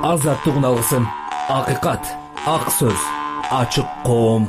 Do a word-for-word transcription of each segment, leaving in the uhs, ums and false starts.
азаттыгын алгысың. Акыйкат, ак сөз, ачык коом.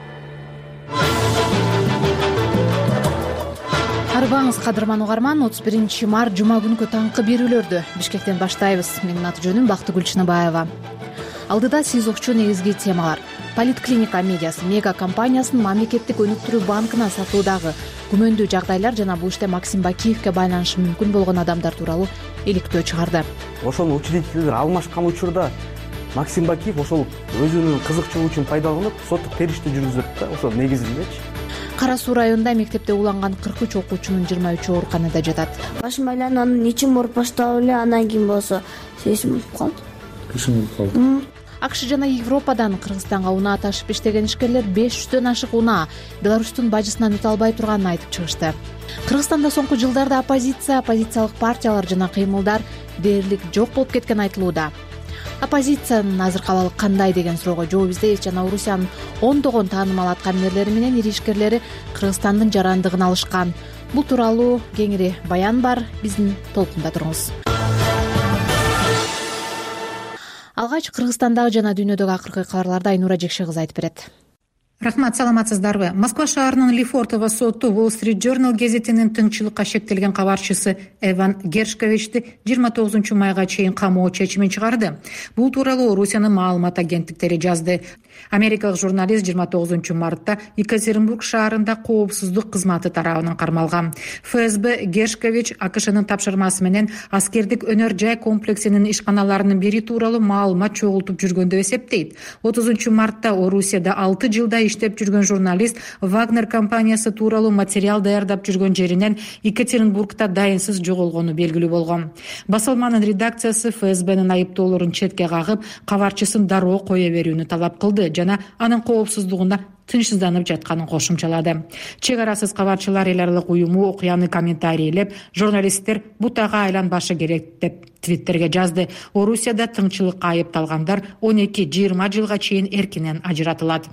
Арбаңыз кадырман угарман, отуз биринчи март жума күнкү таңкы берүүлөрдү Бишкектен баштайбыз. Менин аты жөнүм Бактыгүл Чыныбаева. Алдыда сиз окчу негизги темалар. Политклиника медиасы мега компаниясынын мамлекеттик өнүктүрүү банкына сатуудагы күмөндүү жагдайлар жана бул иште Максим Бакиевке байланышы мүмкүн болгон адамдар тууралуу иликтөө чыгарды. Ошол учредителдер алмашкан учурда Максим Бакиев ошол өзүнүн кызыкчылыгы үчүн пайдаланып соттук териштөө жүргүзөт да, ошол негизиндечи. Кара Суу районунда мектепте уланган кырк үч окуучунун жыйырма үчөө ооруканада жатат. Башым айланып, анын ичим ооруп баштап эле, андан кийин болсо сесим болуп калды. Кышым болуп калды. АКШ жана Европадан Кыргызстанга унаа ташып иштеген ишкерлер беш жүздөн ашык унаа Беларустун бажысынан өтө албай турганын айтып чыгышты. Кыргызстанда соңку жылдарда оппозиция, оппозициялык партиялар жана кыймылдар дээрлик жок болуп кеткен айтылууда. Оппозициянын азыркы абалы кандай деген суроого жооп издейбиз жана Орусиянын ондогон таанымал аткаминерлери менен ири ишкерлери Кыргызстандын жарандыгын алышкан. Бул тууралуу кеңири баян бар, биздин толкунда туруңуз. Алгач Кыргызстандагы жана дүйнөдөгү акыркы кабарларды Айнура Жекше кызы айтып берет. Рахмат, саламатсыздарбы? Москва шаарынын Лефортово соту Wall Street Journal гезитинин тынччылыкка шектелген кабарчысы Эван Гершковичти жыйырма тогузунчу майга чейин камоо чечимин чыгарды. Бул тууралуу Орусиянын маалымат агенттиктери жазды. Америкалык журналист жыйырма тогузунчу мартта Екатеринбург шаарында коопсуздук кызматы тарабынан кармалган. ФСБ Гершкович АКШнын тапшырмасы менен аскердик өнөр жай комплексинин ишканаларынын бири тууралуу маалымат чогултуп жүргөн деп эсептейт. отузунчу мартта Орусияда алты жылда иштеп жүргөн журналист Вагнер компаниясы тууралуу материал даярдап жүргөн жеринен Екатеринбургда дайынсыз жоголгону белгилүү болгон. Басылманын редакциясы ФСБнын айыптоолорун четке кагып, кабарчысын дароо кое берүүнү талап кылды жана анын коопсуздугуна тынчсызданып жатканын кошумчалады. Чек арасыз кабарчылар эл аралык уюму окуяны комментарийлеп, журналисттер бутага айланбашы керек деп твиттерге жазды. Орусияда тыңчылыкка айыпталгандар он эки жыйырма жылга чейин эркинен ажыратылат.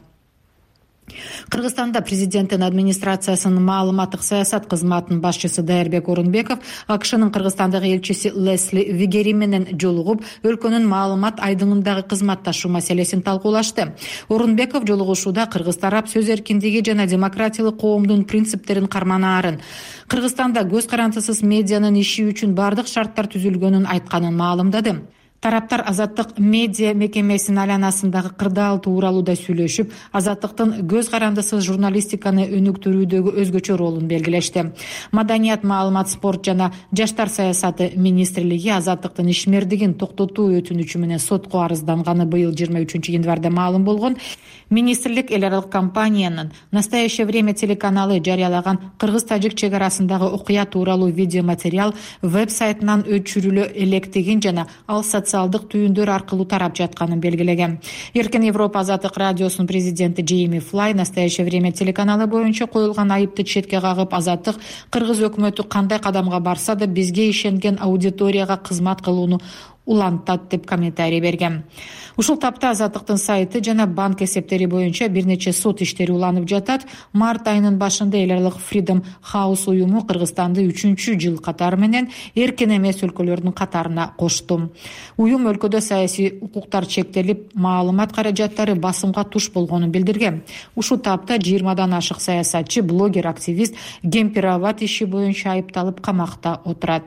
Кыргызстанда президенттин администрациясынын маалыматтык саясат кызматынын башчысы Дайырбек Орунбеков АКШнын Кыргызстандагы элчиси Лесли Вигери менен жолугуп, өлкөнүн маалымат айдыңындагы кызматташуу маселесин талкуулашты. Орунбеков жолугушууда кыргыз тарап сөз эркиндиги жана демократиялык коомдун принциптерин карманаарын, Кыргызстанда көз карандысыз медианын иши үчүн бардык шарттар түзүлгөнүн айтканын маалымдады. Тараптар Азаттык медиа мекемесинин айланасындагы кырдаал тууралуу да сүйлөшүп, Азаттыктын көз карандысыз журналистиканы өнүктүрүүдөгү өзгөчө ролун белгилешти. Маданият, маалымат, спорт жана жаштар саясаты министрлиги Азаттыктын ишмердигин токтотуу өтүнүчү менен сотко арызданганы быйыл жыйырма үчүнчү январда маалым болгон. Министрлик эл аралык компаниянын «Настоящее время» телеканалы жарыялаган кыргыз-тажик чек арасындагы окуя тууралуу видеоматериал веб-сайтынан өчүрүлө электигин жана ал социалдык түйүндөр аркылуу тарап жатканын белгилеген. Эркин Европа Азаттык радиосунун президенти Джейми Флай «Настоящее время» телеканалы боюнча коюлган айыпты четке кагып, Азаттык кыргыз өкмөтү кандай кадамга барса да бизге ишенген аудиторияга кызмат кылууну улантат деп комментарий берген. Ушул тапта Азаттыктын сайты жана банк эсептери боюнча бир нече сот иштери уланып жатат. Март айынын башында эл аралык Freedom House уюму Кыргызстанды үчүнчү жыл катары менен эркин эмес өлкөлөрдүн катарына кошту. Уюм өлкөдө саясий укуктар чектелип, маалымат каражаттары басымга туш болгонун билдирген. Ушул тапта жыйырмадан ашык саясатчы, блогер, активист Гемпироват иши боюнча айыпталып камакта отурат.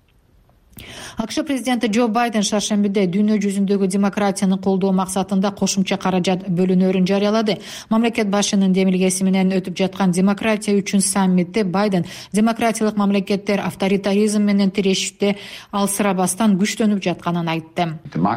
АКШ президенти Джо Байден шаршембиде дүйнө жүзүндөгү демократияны колдоо максатында кошумча каражат бөлүнөрүн жарыялады. Мамлекет башынын демилгеси менен өтүп жаткан демократия үчүн саммитте Байден демократиялык мамлекеттер авторитаризм менен тирешипте алсырабастан күчтөнүп жатканын айтты.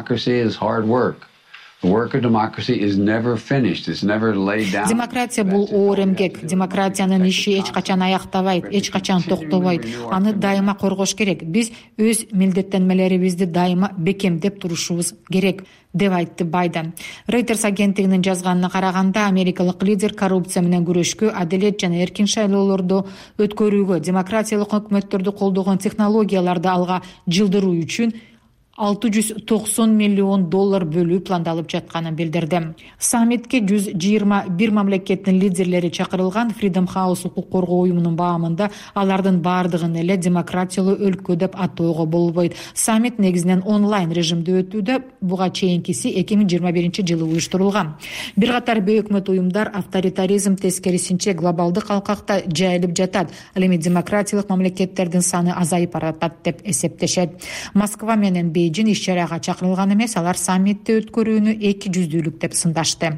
Демократия бул оор эмгек. Демократиянын иши эч качан аяктабайт, эч качан токтобойт. Аны дайыма коргош керек. Биз өз милдеттенмелерибизди дайыма бекемдеп турушубуз керек, деп айтты Байден. Reuters агенттигинин жазганына караганда, америкалык лидер коррупция менен күрөшкө, адилет жана эркин шайлоолорду өткөрүүгө, демократиялык өкмөттөрдү колдогон технологияларды алга жылдыруу үчүн алты жүз токсон миллион доллар бөлүү пландалып жатканын билдирди. Саммитке жүз жыйырма бир мамлекеттин лидерлери чакырылган. Freedom House укук коргоо уюмунун баамында алардын баардыгын эле демократиялуу өлкө деп атоого болбойт. Саммит негизинен онлайн режимде өтүүдө, буга чейинкиси эки миң жыйырма биринчи жылы уюштурулган. Бир катар бейөкмөт уюмдар авторитаризм тескерисинче глобалдык алкакта жайылып жатат. Ал эми демократиялык мамлекеттердин саны азайып баратат деп эсептешет. Москва менен Бейжин иш чарага чакырылган эмес, алар саммитти өткөрүүнү эки жүздүүлүк деп сындашты.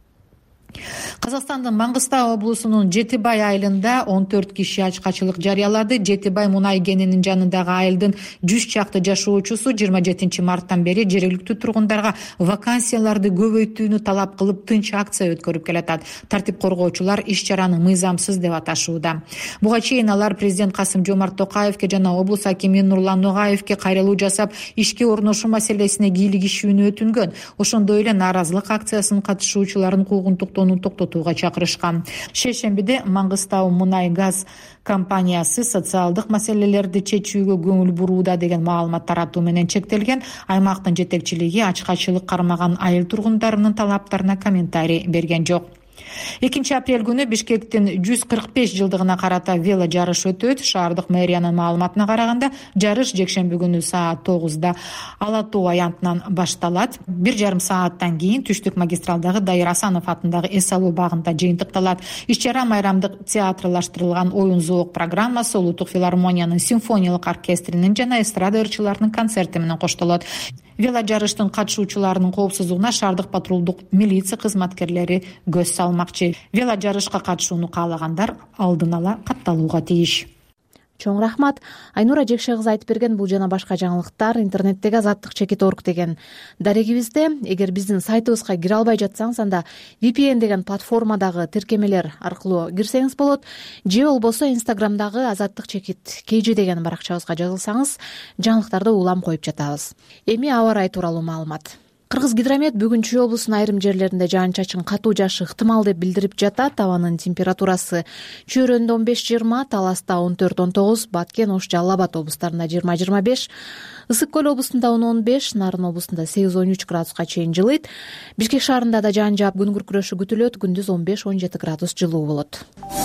Казакстандын Маңгыстау облусунун Жетибай айылында он төрт киши ачкачылык жарыялады. Жетибай мунай кенинин жанындагы айылдын жүз чакты жашоочусу жыйырма жетинчи марттан бери жергиликтүү тургундарга вакансияларды көбөйтүүнү талап кылып тынч акция өткөрүп келатат. Тартип коргоочулар иш чараны мыйзамсыз деп аташууда. Буга чейин алар президент Касым-Жомарт Токаевке жана облус акими Нурлан Ногаевке кайрылуу жасап, ишке орношуу маселесине кийлигишүүнү өтүнгөн. Ошондой эле нааразылык акциясынын катышуучуларын куугунтуктоону токтотууга чакырышкан. Шейшембиде Маңгыстау мунай газ компаниясы социалдык маселелерди чечүүгө көңүл бурууда деген маалымат таратуу менен чектелген. Аймактын жетекчилиги ачкачылык кармаган айыл тургундарынын талаптарына комментарий берген жок. экинчи апрель күнү Бишкектин жүз кырк беш жылдыгына карата вело жарыш өтөт. Шаардык мэриянын маалыматына караганда, жарыш жекшемби күнү саат тогузда Ала Тоо аянтынан башталат. Бир жарым сааттан кийин түштүк магистралдагы Дайыр Асанов атындагы эс алуу багында жыйынтыкталат. Иш чара майрамдык театрлаштырылган оюн зоок программасы, Улуттук филармониянын симфониялык оркестринин жана эстрада ырчыларынын концерти менен коштолот. Вело жарыштын катышуучуларынын коопсуздугуна шаардык патрулдук милиция кызматкерлери көз салмакчы. Вело жарышка катышууну каалагандар алдын ала катталууга тийиш. Чоң рахмат. Айнура Жекше кызы айтып берген бул жана башка жаңылыктар интернеттеги азаттык чекит орг деген дарегибизде. Эгер биздин сайтыбызга кире албай жатсаңыз, анда ви пи эн деген платформадагы тиркемелер аркылуу кирсеңиз болот. Же болбосо Инстаграмдагы азаттык чекит kg деген баракчабызга жазылсаңыз, жаңылыктарды улам коюп жатабыз. Эми аба ырайы тууралуу маалымат. Кыргыз гидромет бүгүн Чүй облусунун айрым жерлеринде жаан-чачын катуу жаашы ыктымал деп билдирип жатат. Абанын температурасы Чөйрөндө он беш жыйырма, Таласта он төрт он тогуз, Баткен, Ош, Жалал Абад облустарында жыйырма жыйырма беш, Ысык көл облусунда он он беш, Нарын облусунда сегиз он үч градуска чейин жылыйт. Бишкек шаарында да жаан жаап күн күркүрөшү күтүлөт. Күндүз он беш он жети градус жылуу болот.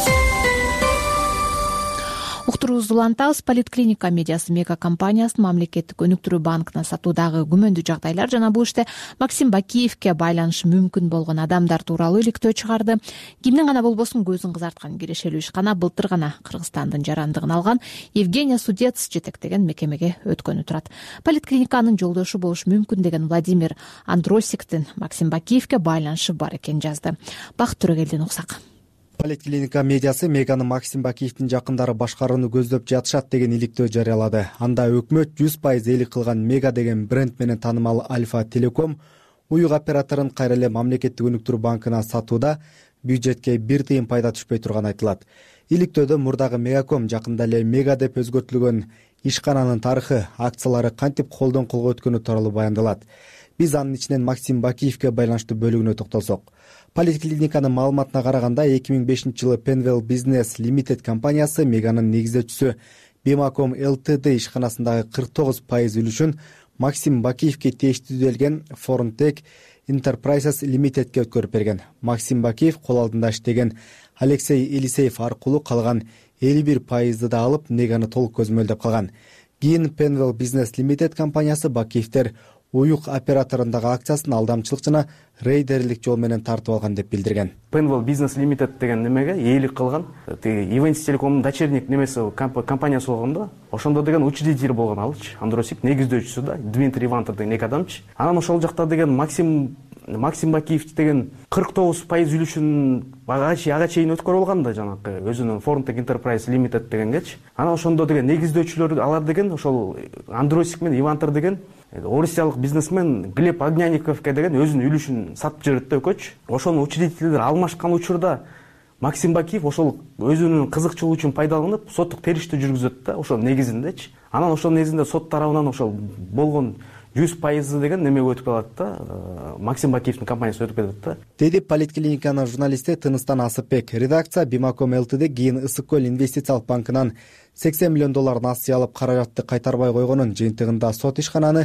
Уктуруубузду улантабыз. Политклиника медиасы мега компаниясынын мамлекеттик өнүктүрүү банкына сатуудагы күмөндүү жагдайлар жана бул иште Максим Бакиевке байланышы мүмкүн болгон адамдар тууралуу иликтөө чыгарды. Кимдин гана болбосун көзүн кызарткан кирешелүү ишкана былтыр гана Кыргызстандын жарандыгын алган Евгения Судец жетектеген мекемеге өткөнү турат. Политклиниканын жолдошу болушу мүмкүн деген Владимир Андросиктин Максим Бакиевке байланышы бар экенин жазды. Бакыт Төрөгелдин уксак. Политклиника медиасы Меганы Максим Бакиевдин жакындары башкарууну көздөп жатышат деген иликтөө жарыялады. Анда өкмөт жүз пайыз элик кылган Мега деген бренд менен таанымал Альфа Телеком уюк операторун кайра эле мамлекеттик өнүктүрүү банкына сатууда бюджетке бир тыйын пайда түшпөй турганы айтылат. Иликтөөдө мурдагы Мегаком жакында эле Мега деп өзгөртүлгөн ишкананын тарыхы, акциялары кантип колдон колго өткөнү тууралуу баяндалат. Биз анын ичинен Максим Бакиевке байланыштуу бөлүгүнө токтолсок. Политклиниканын маалыматына караганда эки миң бешинчи жылы Penwell Business Limited компаниясы Меганын негиздөөчүсү Бимаком Ltd ишканасындагы кырк тогуз пайыз үлүшүн Максим Бакиевке тийиштүү делген Foruntech Enterprises Limitedке өткөрүп берген. Максим Бакиев кол алдында иштеген Алексей Елисеев аркылуу калган элүү бир пайызды да алып, Меганы толук көзмөлдөп калган. Кийин Penwell Business Limited компаниясы Бакиевтер уюк операторундагы акциясын алдамчылык жана рейдерлик жол менен тартып алган деп билдирген. Penwell Business Limited деген немеге ээлик кылган. Events Telecom'ун дочерник немеси компаниясы болгондо, ошондо деген учредитель болгон алчы. Андросик негиздөөчүсү да Дмитрий Ивантов деген эки адамчы. Анан ошол жакта деген Максим Максим Бакиев деген кырк тогуз пайыз үлүшүн ага чейин өткөрүп алган да, жанагы өзүнүн Foruntech Enterprise Limited дегенгечи. Анан ошондо деген негиздөөчүлөр алар деген ошол Андросик менен Ивантор деген орусиялык бизнесмен Глеб Огняниковке деген өзүнүн үлүшүн сатып жиберет да өкөчү. Ошонун учредителдери алмашкан учурда Максим Бакиев ошол өзүнүн кызыкчылыгы үчүн пайдаланып, соттук териштөө жүргүзөт да, ошол негизиндечи. Анан ошол негизинде сот тарабынан ошол болгон жүз пайыз деген немеге өтүп калат да, Максим Бакиевдин компаниясы өтүп кетет да. Деди Политклиниканын журналисти Тыныстан Асыпбек. Редакция Бимаком Ltd кийин Ысык көл инвестициялык банкынан сексен миллион доллар насыя алып, каражатты кайтарбай койгонун жыйынтыгында сот ишкананы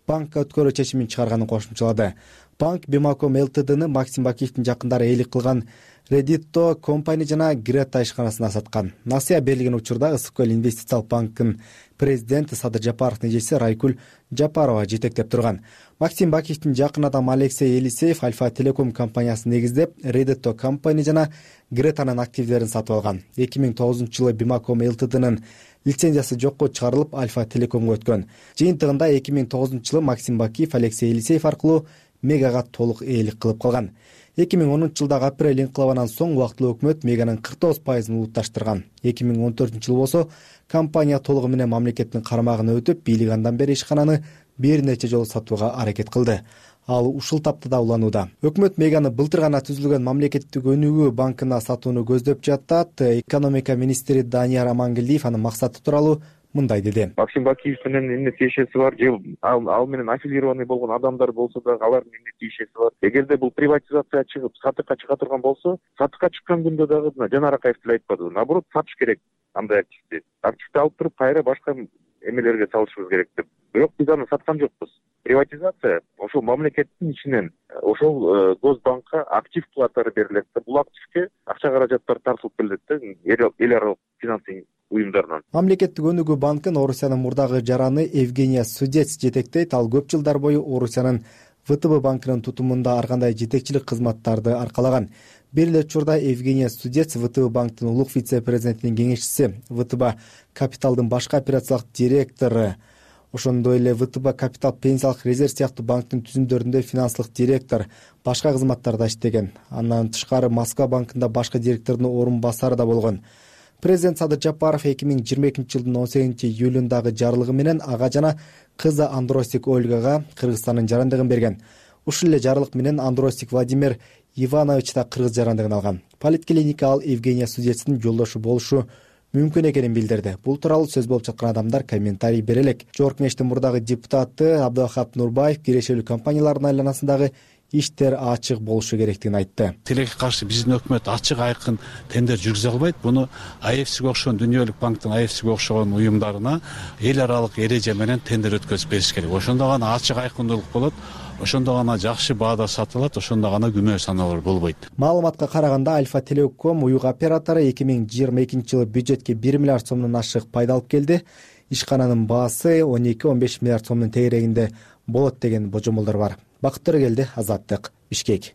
банкка өткөрүү чечимин чыгарганын кошумчалады. Банк Бимаком Ltd'ны Максим Бакиевдин жакындары ээлик кылган Redito компания жана Грета ишканасына саткан. Насыя берилген учурда Ысык көл инвестициялык банкынын президенти Садыр Жапаровдун эжеси Райкүл Жапарова жетектеп турган. Максим Бакиевдин жакын адамы Алексей Елисеев Альфа Телеком компаниясын негиздеп, Redito компания жана Гретанын активдерин сатып алган. эки миң тогузунчу жылы Бимаком Ltd'нын лицензиясы жокко чыгарылып, Альфа Телекомго өткөн. Жыйынтыгында эки миң тогузунчу жылы Максим Бакиев Алексей Елисеев аркылуу Мегага толук ээлик кылып калган. эки миң онунчу жылдагы апрель инкылабынан соң убактылуу өкмөт Меганын кырк тогуз пайызын улутташтырган. эки миң он төртүнчү жылы болсо компания толугу менен мамлекеттин карамагына өтүп, бийлик андан бери ишкананы бир нече жолу сатууга аракет кылды. Ал ушул таптада уланууда. Өкмөт Меганы былтыр гана түзүлгөн мамлекеттик өнүгүү банкына сатууну көздөп жатат. Экономика министри Данияр Амангелдиев анын максаты тууралуу мындай деди. Максим Бакиев менен эмне тиешеси бар, же ал, ал менен аффилированный болгон адамдар болсо да алардын эмне тиешеси бар. Эгерде бул приватизация чыгып сатыкка чыга турган болсо, сатыкка чыккан күндө дагы Жанар Акаев деле айтпады. Наоборот, сатыш керек андай активди. Активди алып туруп кайра башка эмелерге салышыбыз керек деп. Бирок биз аны саткан жокпуз. Приватизация ошол мамлекеттин ичинен ошол Госбанкка актив платары берилет. Бул активге акча каражаттар тартылып келет да, эл аралык финансовый уюмдарынан. Мамлекеттик өнүгүү банкын Орусиянын мурдагы жараны Евгения Судец жетектейт. Ал көп жылдар бою Орусиянын ВТБ банкынын тутумунда ар кандай жетекчилик кызматтарды аркалаган. Бир эле учурда Евгения Судец ВТБ банктын улук вице-президентинин кеңешчиси, ВТБ Капиталдын башкы операциялык директору, ошондой эле ВТБ Капитал пенсиялык резерв сыяктуу банктын түзүмдөрүндө финансылык директор, башка кызматтарда иштеген. Андан тышкары Москва банкында башкы директордун орун басары да болгон. Президент Садыр Жапаров эки миң жыйырма экинчи жылдын он сегизинчи июлундагы жарлыгы менен ага жана кызы Андросик Ольгага Кыргызстандын жарандыгын берген. Ушул эле жарлык менен Андросик Владимир Иванович да кыргыз жарандыгын алган. Политклиника ал Евгения Судецтин жолдошу болушу мүмкүн экенин билдирди. Бул тууралуу сөз болуп жаткан адамдар комментарий бере элек. Жогорку кеңештин мурдагы депутаты Абдылахап Нурбаев кирешелүү компаниялардын айланасындагы иштер ачык болушу керектигин айтты. Тилекке каршы биздин өкмөт ачык айкын тендер жүргүзө албайт. Буну ай эф сиге окшогон дүнүйөлүк банктын ай эф сиге окшогон уюмдарына эл аралык эреже менен тендер өткөзүп бериш керек. Ошондо гана ачык айкындуулук болот. Ошондо гана жакшы баада сатылат, ошондо гана күмөө саналар болбойт. Маалыматка караганда Альфа Телеком уюк оператору эки миң жыйырма экинчи жылы бюджетке бир миллиард сомдон ашык пайда алып келди. Ишкананын баасы он эки он беш миллиард сомдун тегерегинде болот деген божомолдор бар. Бакыт Төрөгелди, Азаттык, Бишкек.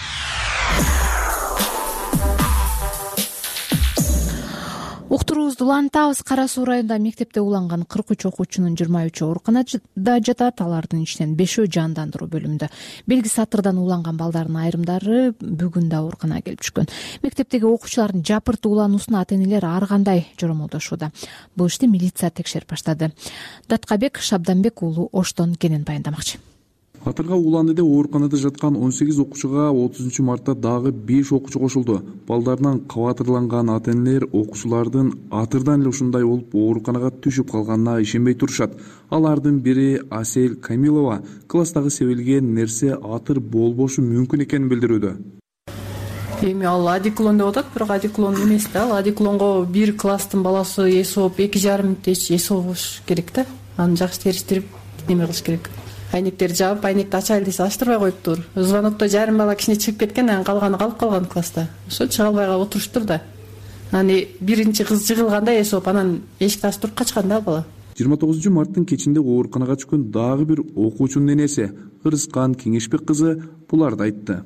Уктуруубузду улантабыз. Кара Суу районунда мектепте уланган кырк үч окуучунун жыйырма үчөө ооруканада жатат. Алардын ичинен бешөө жандандыруу бөлүмүндө. Белги сатырдан уланган балдардын айрымдары бүгүн да ооруканага келип түшкөн. Мектептеги окуучулардын жапыртуу улануусуна ата-энелер ар кандай жоромолдошууда. Бул ишти милиция текшерип баштады. Даткабек Шабданбек уулу Оштон кенен баяндамакчы. Атырга уланды деп ооруканада жаткан он сегиз окуучуга отузунчу мартта дагы беш окуучу кошулду. Балдарынан кабатырланган ата-энелер окуучулардын атырдан эле ушундай болуп ооруканага түшүп калганына ишенбей турушат. Алардын бири Асель Камилова класстагы себилген нерсе атыр болбошу мүмкүн экенин билдирүүдө. Эми ал адиклон деп атат, бирок адиклон эмес да. Ал адиклонго бир класстын баласы эсоп эки жарым мүнөттө эсоп болуш керек да. Аны жакшы териштирип неме кылыш керек. Айнектерди жаап, айнекти ачайлы десе ачтырбай коюптур. Звонокто жарым бала кичине чыгып кеткен, анан калганы калып калган класста. Ошо чыга албай отуруштур да. Аны биринчи кыз жыгылганда эсоп, анан эшикти ачып туруп качкан да бала. жыйырма тогузунчу марттын кечинде ооруканага түшкөн дагы бир окуучунун энеси Кырыскан Кеңешбек кызы буларды айтты.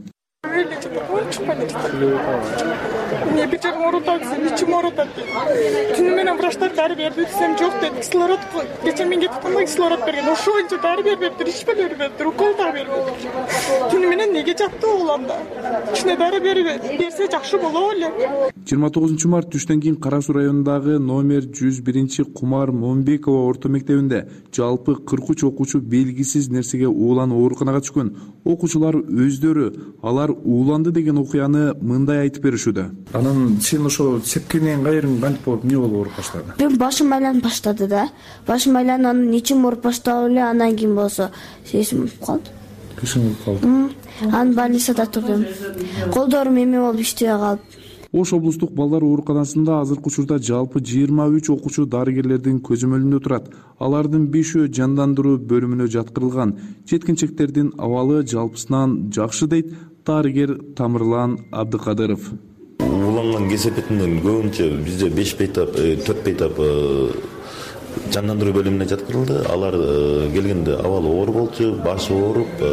Мне бир жагым оорутат, ичим оорутат. Түнү менен врачтар дары берди, десем жок деди. Кислород кечээ мен кетип калмай кислород берген. Ошончо дары бербептир, ичпе бербептир, укол да бербептир. Түнү менен неге жатты уланда? Кичине дары берсе жакшы болот эле. жыйырма тогузунчу март түштөн кийин Кара Суу районундагы номер жүз биринчи Кумар Момбекова орто мектебинде жалпы кырк үч окуучу белгисиз нерсеге ууланып ооруканага түшкөн. Окуучулар өздөрү алар ууланды деген окуяны мындай айтып беришүүдө. Анан сен ошо сепкенен кайрың кантип болуп эмне болуп ооруп баштады? Мен башым айланып баштады да. Башым айланып анан ичим ооруп баштап эле, анан кийин болсо сесим калды. Кишиң калды. Анан больницада турдум. Колдорум эме болуп иштебей калып. Ош облустук балдар ооруканасында азыркы учурда жалпы жыйырма үч окуучу дарыгерлердин көзөмөлүндө турат. Алардын бешөө жандандыруу бөлүмүнө жаткырылган. Жеткинчектердин абалы жалпысынан жакшы дейт дарыгер Тамырлан Абдыкадыров. Уланган кесепетинен көбүнчө бизде беш бейтап, төрт бейтап жандандыруу бөлүмүнө жаткырылды. Алар келгенде абалы оор болчу, башы ооруп,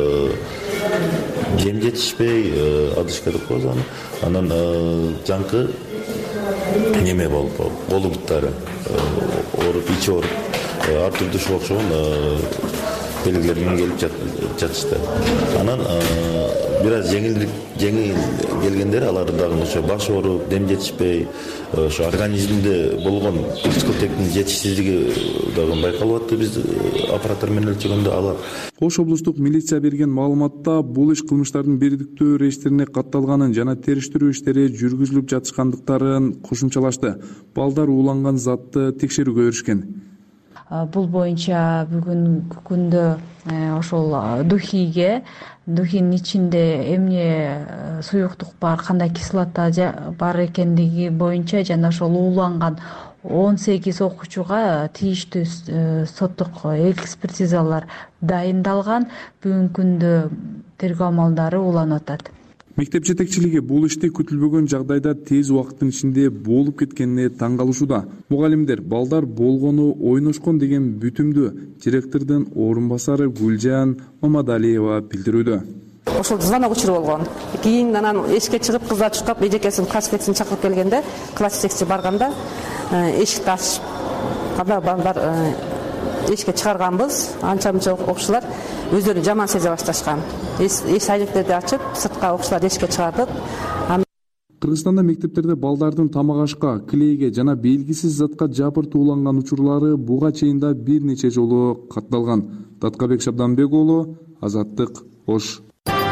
жем жетишпей, одышка деп коебуз аны. Анан жаңкы неме болуп, колу буттары ооруп, ичи ооруп, ар түрдүү ушуга окшогон белгилер менен келип жатышты. Анан бир аз жеңилдик жеңил келгендер алар дагы ошо баш ооруп, дем жетишпей, ошо организмде болгон дискотектин жетишсиздиги дагы байкалып атты. Биз аппараттар менен өлчөгөндө алар. Ош облустук милиция берген маалыматта бул иш кылмыштардын бирдиктүү рейстерине катталганын жана териштирүү иштери жүргүзүлүп жатышкандыктарын кошумчалашты. Балдар ууланган затты текшерүүгө беришкен. Бул боюнча бүгүнкү күндө ошол духиге, духинин ичинде эмне суюктук бар, кандай кислота бар экендиги боюнча жана ошол ууланган он сегиз окуучуга тийиштүү соттук экспертизалар дайындалган. Бүгүнкү күндө тергөө амалдары уланып атат. Мектеп жетекчилиги бул ишти күтүлбөгөн жагдайда тез убакыттын ичинде болуп кеткенине таң калышууда. Мугалимдер балдар болгону ойношкон деген бүтүмдү директордун орун басары Гүлжан Мамадалиева билдирүүдө. Ошол звонок учуру болгон. Кийин анан эшикке чыгып кыздар чуркап эжекесин класс жетекчисин чакырып келгенде, класс жетекчиси барганда эшикти ачып, кандай балдар эшикке чыгарганбыз. Анча мынча окуучулар өздөрүн жаман сезе башташкан. Эш айнектерди ачып, сыртка окуучулар эшикке чыгардык. Кыргызстанда мектептерде балдардын тамак ашка, клейге жана белгисиз затка жапыртып ууланган учурлары буга чейин да бир нече жолу катталган. Таткабек Шабданбек уулу, Азаттык, Ош.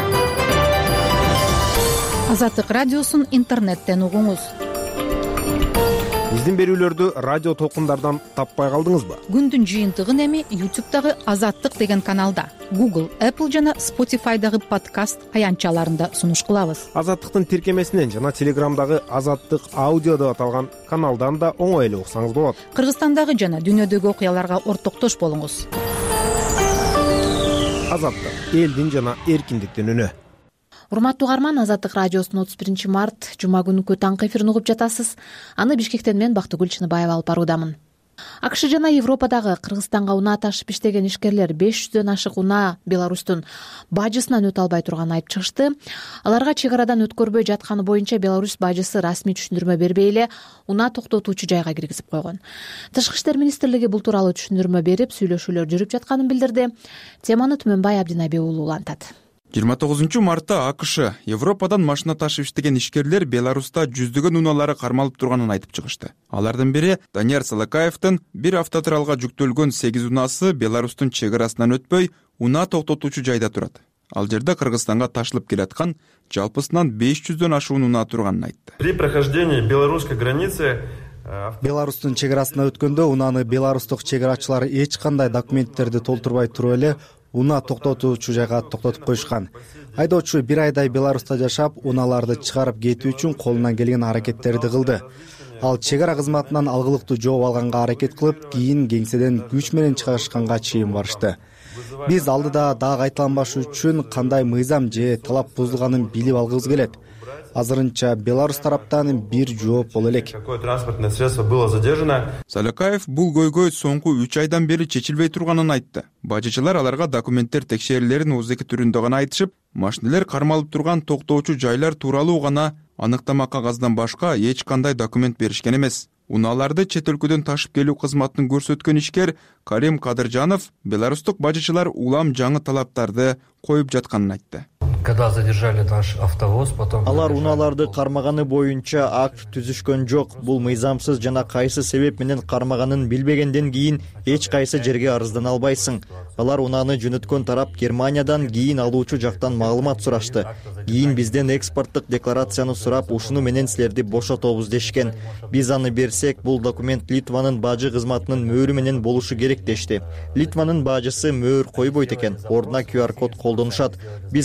Азаттык радиосун интернеттен угуңуз. Биздин берүүлөрдү радио толкундардан таппай калдыңызбы? Күндүн жыйынтыгын эми ютубтагы Азаттык деген каналда, Google, Apple жана Spotify'дагы подкаст аянтчаларында сунуш кылабыз. Азаттыктын тиркемесинен жана Телеграмдагы Азаттык аудио деп аталган каналдан да оңой эле уксаңыз болот. Кыргызстандагы жана дүйнөдөгү окуяларга ортоктош болуңуз. Азаттык, элдин жана эркиндиктин үнү. Урматтуу угарман, Азаттык радиосунун отуз биринчи март жума күнүкү таңкы эфирин угуп жатасыз. Аны Бишкектен мен Бактыгүл Чыныбаева алып баруудамын. АКШ жана Европадагы Кыргызстанга унаа ташып иштеген ишкерлер беш жүздөн ашык унаа Беларустун бажысынан өтө албай турганын айтып чыгышты. Аларга чек арадан өткөрбөй жатканы боюнча Беларусь бажысы расмий түшүндүрмө бербей эле унаа токтотуучу жайга киргизип койгон. Тышкы иштер министрлиги бул тууралуу түшүндүрмө берип, сүйлөшүүлөр жүрүп жатканын билдирди. Теманы Түмөнбай Абдинаби уулу улантат. жыйырма тогузунчу мартта АКШ Европадан машина ташып иштеген ишкерлер Беларуста жүздөгөн унаалары кармалып турганын айтып чыгышты. Алардын бири Данияр Салакаевдин бир автотуралга жүктөлгөн сегиз унаасы Беларустун чек арасынан өтпөй унаа токтотуучу жайда турат. Ал жерде Кыргызстанга ташылып келаткан жалпысынан беш жүздөн ашуун унаа турганын айтты. При прохождении белорусской границы Беларустун чек арасына өткөндө унааны беларустук чек арачылар эч кандай документтерди толтурбай туруп эле унаа токтотуучу жайга токтотуп коюшкан. Айдоочу бир айдай Беларуста жашап, унааларды чыгарып кетүү үчүн колунан келген аракеттерди кылды. Ал чек ара кызматынан алгылыктуу жооп алганга аракет кылып, кийин кеңседен күч менен чыгарышканга чейин барышты. Биз алдыда дагы кайталанбаш үчүн кандай мыйзам же талап бузулганын билип алгыбыз келет. Азырынча Беларусь тараптан бир жооп боло элек. Какое транспортное средство было задержано? Салакаев бул көйгөй соңку үч айдан бери чечилбей турганын айтты. Бажычылар аларга документтер текшерилерин озеки түрүндө гана айтышып, машинелер кармалып турган токтоочу жайлар тууралуу гана аныктама кагаздан башка эч кандай документ беришкен эмес. Унааларды чет өлкөдөн ташып келүү кызматын көрсөткөн ишкер Карим Кадыржанов беларустук бажычылар улам жаңы талаптарды коюп жатканын айтты. Когда задержали наш автовоз, потом алар унааларды кармаганы боюнча акт түзүшкөн жок. Бул мыйзамсыз жана кайсы себеп менен кармаганын билбегенден кийин эч кайсы жерге арыздана албайсың. Алар унааны жөнөткөн тарап Германиядан, кийин алуучу жактан маалымат сурашты. Кийин бизден экспорттук декларацияны сурап, ушуну менен силерди бошотобуз дешкен. Биз аны берсек, бул документ Литванын бажы кызматынын мөөрү менен болушу керек дешти. Литванын бажысы мөөр койбойт экен, ордуна ку ар код колдонушат. Биз алардан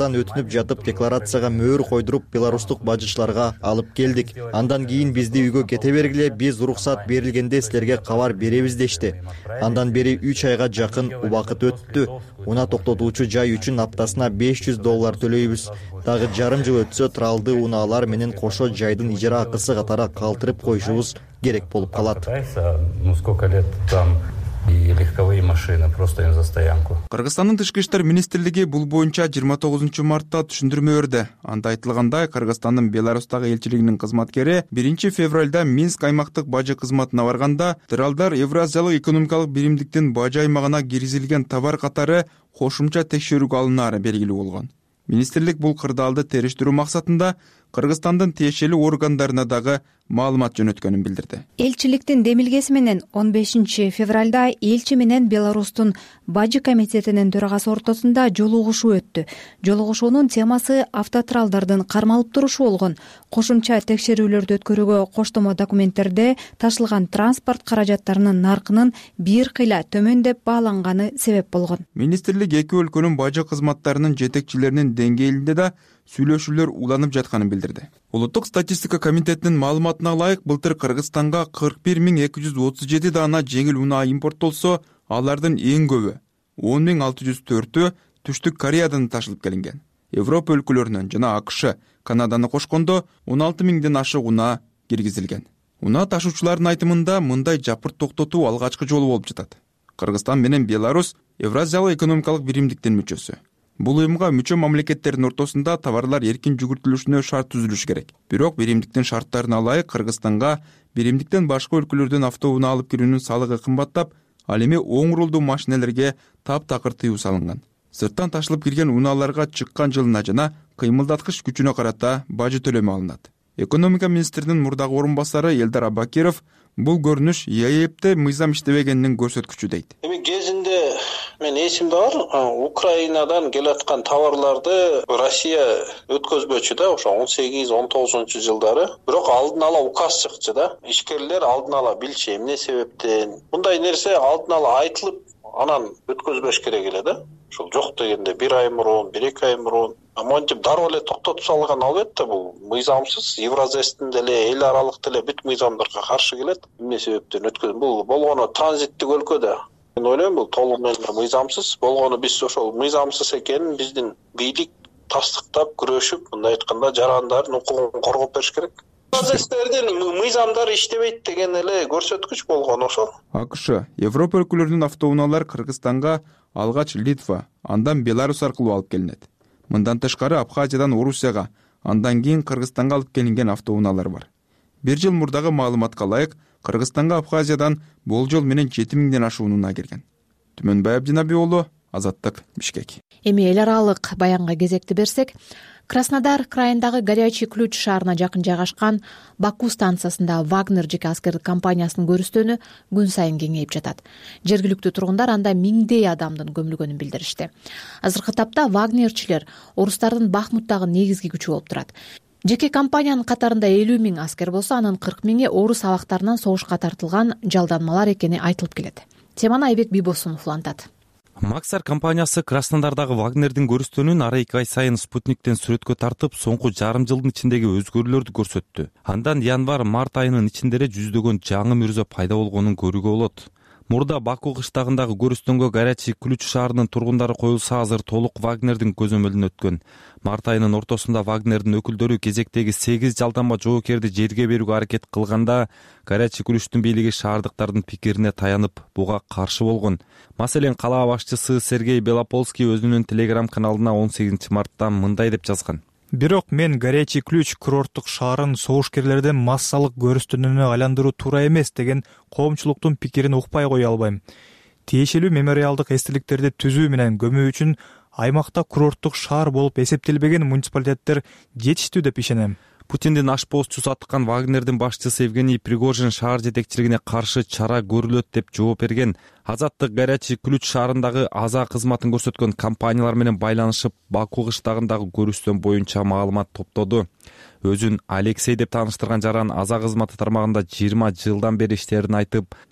комиссиядан өтүнүп жатып декларацияга мөөр койдуруп беларустук бажычыларга алып келдик. Андан кийин бизди үйгө кете бергиле, биз уруксат берилгенде силерге кабар беребиз дешти. Андан бери үч айга жакын убакыт өттү. Унаа токтотуучу жай үчүн аптасына беш жүз доллар төлөйбүз. Дагы жарым жыл өтсө тралды унаалар менен кошо жайдын ижара акысы катары калтырып коюшубуз керек болуп калат. Ну сколько лет там и легковые машины просто им за стоянку. Кыргызстандын тышкы иштер министрлиги бул боюнча жыйырма тогузунчу мартта түшүндүрмө берди. Анда айтылгандай, Кыргызстандын Беларустагы элчилигинин кызматкери биринчи февралда Минск аймактык бажы кызматына барганда тралдар Евразиялык экономикалык биримдиктин бажы аймагына киргизилген товар катары кошумча текшерүүгө алынаары белгилүү болгон. Министрлик бул кырдаалды териштирүү максатында Кыргызстандын тиешелүү органдарына дагы маалымат жөнөткөнүн билдирди. Элчиликтин демилгеси менен он бешинчи февралда элчи менен Беларустун бажы комитетинин төрагасы ортосунда жолугушуу өттү. Жолугушуунун темасы автотралдардын кармалып турушу болгон. Кошумча текшерүүлөрдү өткөрүүгө коштомо документтерде ташылган транспорт каражаттарынын наркынын бир кыйла төмөндөп бааланганы себеп болгон. Министрлик эки өлкөнүн бажы кызматтарынын жетекчилеринин деңгээлинде да сүйлөшүүлөр уланып жатканын билдирди. Улуттук статистика комитетинин маалыматына ылайык, былтыр Кыргызстанга кырк бир миң эки жүз отуз жети даана жеңил унаа импорттолсо, алардын эң көбү он миң алты жүз төртү Түштүк Кореядан ташылып келинген. Европа өлкөлөрүнөн жана АКШ, Канаданы кошкондо он алты миңден ашык унаа киргизилген. Унаа ташуучулардын айтымында мындай жапырт токтотуу алгачкы жолу болуп жатат. Кыргызстан менен Беларусь Евразиялык экономикалык биримдиктин мүчөсү. Бул уюмга мүчө мамлекеттердин ортосунда товарлар эркин жүгүртүлүшүнө шарт түзүлүшү керек. Бирок биримдиктин шарттарына ылайык Кыргызстанга биримдиктен башка өлкөлөрдөн автоунаа алып кирүүнүн салыгы кымбаттап, ал эми оң рулдуу машинелерге таптакыр тыюу салынган. Сырттан ташылып кирген унааларга чыккан жылына жана кыймылдаткыч күчүнө карата бажы төлөмү алынат. Экономика министринин мурдагы орун басары Элдар Абакиров бул көрүнүш ЕЭПте мыйзам иштебегенинин көрсөткүчү дейт. Эми кезинде мен эсимде бар, Украинадан келаткан товарларды Россия өткөзбөчү да, ошо он сегиз он тогузунчу жылдары. Бирок алдын ала указ чыкчы да. Ишкерлер алдын ала билчү эмне себептен. Мындай нерсе алдын ала айтылып, анан өткөзбөш керек эле да. Ошол жок дегенде бир ай мурун, бир эки ай мурун монтип дароо эле токтотуп салган, албетте бул мыйзамсыз. Евразестин деле, эл аралык деле бүт мыйзамдарга каршы келет. Эмне себептен өткөз? Бул болгону транзиттик өлкөдө. Мен ойлойм, бул толук менен мыйзамсыз. Болгону биз ошол мыйзамсыз экенин биздин бийлик тастыктап, күрөшүп, мындай айтканда жарандардын укугун коргоп бериш керек. Евразестердин мыйзамдары иштебейт деген эле көрсөткүч болгон ошол. АКШ, Европа өлкөлөрүнүн автоунаалар Кыргызстанга алгач Литва, андан Беларусь аркылуу алып келинет. Мындан тышкары Абхазиядан Орусияга, андан кийин Кыргызстанга алып келинген автоунаалар бар. Бир жыл мурдагы маалыматка ылайык, Кыргызстанга Абхазиядан болжол менен жети миңден ашуун унаа келген. Түмөнбай Абдинаби уулу, Азаттык, Бишкек. Эми эл аралык баянга кезекти берсек, Краснодар крайындагы Горячий Ключ шаарына жакын жайгашкан Баку станциясында Вагнер жеке аскердик компаниясынын көрүстөнү күн сайын кеңейип жатат. Жергиликтүү тургундар анда миңдей адамдын көмүлгөнүн билдиришти. Азыркы тапта Вагнерчилер орустардын Бахмуттагы негизги күчү болуп турат. Жеке компаниянын катарында элүү миң аскер болсо, анын кырк миңи орус абактарынан согушка тартылган жалданмалар экени айтылып келет. Теманы Айбек Бибосунов улантат. Максар компаниясы Краснодардагы Вагнердин көрүстөнүн ара эки ай сайын спутниктен сүрөткө тартып, соңку жарым жылдын ичиндеги өзгөрүүлөрдү көрсөттү. Андан январь-март айынын ичинде жүздөгөн жаңы мүрзө пайда болгонун көрүүгө болот. Мурда Баку кыштагындагы көрүстөнгө Горячий Ключ шаарынын тургундары коюлса, азыр толук Вагнердин көзөмөлүнө өткөн. Март айынын ортосунда Вагнердин өкүлдөрү кезектеги сегиз жалданма жоокерди жерге берүүгө аракет кылганда, Горячий Ключтун бийлиги шаардыктардын пикирине таянып, буга каршы болгон. Маселен, кала башчысы Сергей Белополский өзүнүн Телеграм каналына он сегизинчи мартта мындай деп жазган. Бирок мен Горячий Ключ курорттук шаарын согушкерлердин массалык көрүстөнүнө айландыруу туура эмес деген коомчулуктун пикирин укпай кое албайм. Тиешелүү мемориалдык эстеликтерди түзүү менен көмүү үчүн аймакта курорттук шаар болуп эсептелбеген муниципалитеттер жетиштүү деп ишенем. Путиндин ашпоозчусу атыккан Вагнердин башчысы Евгений Пригожин шаар жетекчилигине каршы чара көрүлөт деп жооп берген. Азаттык Горячий Ключ шаарындагы аза кызматын көрсөткөн компаниялар менен байланышып, Баку кыштагындагы көрүстөн боюнча маалымат топтоду. Өзүн Алексей деп тааныштырган жаран аза кызматы тармагында жыйырма жылдан бери иштерин айтып,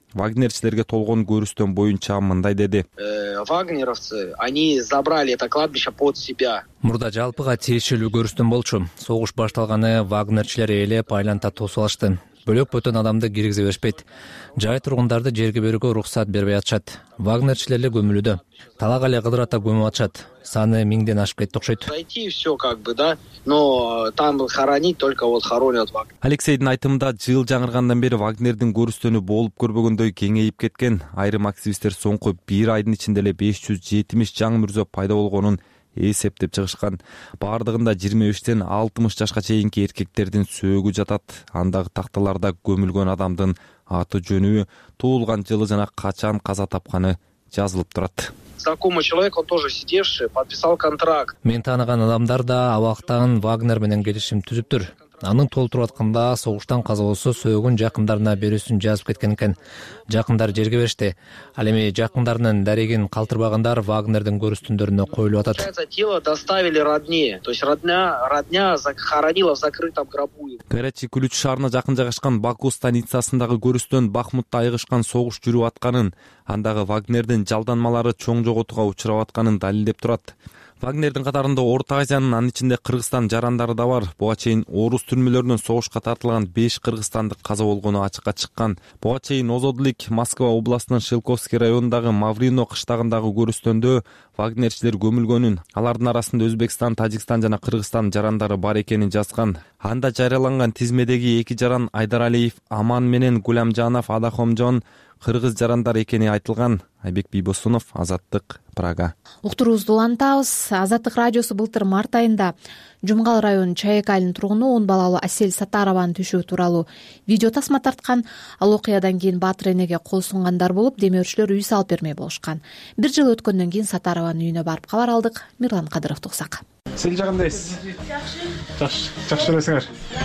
вагнерчилерге толгон көрүстөн боюнча мындай деди. Вагнеровцы, они забрали это кладбище под себя. Мурда жалпыга тиешелүү көрүстөн болчу. Согуш башталганы вагнерчилер ээлеп айланта тосуп алышты. Бөлөк бөтөн адамды киргизе беришпейт. Жай тургундарды жерге берүүгө уруксат бербей атышат. Вагнерчилер көмүлүүдө. Талак эле кыдырата көмүп атышат. Саны миңден ашып кетти окшойт. Зайти все как бы, да, но там хоронить только вот хоронят Вагнер. Алексейдин айтымында жыл жаңыргандан бери Вагнердин көрүстөнү болуп көрбөгөндөй кеңейип кеткен. Айрым активисттер соңку бир айдын ичинде эле беш жүз жетимиш жаңы мүрзө пайда болгонун эсептеп чыгышкан. Бардыгында жыйырма бештен алтымыш жашка чейинки эркектердин сөөгү жатат. Андагы такталарда көмүлгөн адамдын аты жөнү, туулган жылы жана качан каза тапканы жазылып турат. Знакомый человек, он тоже сидевший, подписал контракт. Мен тааныган адамдар да абактан Вагнер менен келишим түзүптүр. Анын толтуруп атканда согуштан каза болсо сөөгүн жакындарына берүүсүн жазып кеткен экен. Жакындар жерге беришти. Ал эми жакындарынын дарегин калтырбагандар Вагнердин көрүстүндөрүнө коюлуп атат. Тело доставили родне, то есть родня родня захоронила в закрытом гробу. Карачи Күлүч шаарына жакын жайгашкан Баку станицасындагы көрүстөн Бахмутта айгышкан согуш жүрүп атканын, андагы Вагнердин жалданмалары чоң жоготууга учурап атканын далилдеп турат. Вагнердин катарында Орто Азиянын, анын ичинде Кыргызстан жарандары да бар. Буга чейин орус түрмөлөрүнөн согушка тартылган беш кыргызстандык каза болгону ачыкка чыккан. Буга чейин Озодлик Москва областынын Шелковский районундагы Маврино кыштагындагы көрүстөндө вагнерчилер көмүлгөнүн, алардын арасында Өзбекстан, Тажикстан жана Кыргызстан жарандары бар экенин жазган. Анда жарыяланган тизмедеги эки жаран Айдаралиев Аман менен Гуламжанов Адахомжон кыргыз жарандар экени айтылган. Айбек Бийбосунов, Азаттык, Прага. Уктуруубузду улантабыз. Азаттык радиосу былтыр март айында Жумгал районунун Чаек айылынын тургуну он балалуу Асель Сатарованын түшүгү тууралуу видео тасма тарткан. Ал окуядан кийин Баатыр энеге кол сунгандар болуп, демөөрчүлөр үй салып бермей болушкан. Бир жыл өткөндөн кийин Сатарованын үйүнө барып кабар алдык. Мирлан Кадыров туксак. Сиз жагындайсыз? Жакшы. Жакшы. Жакшы элесиңер.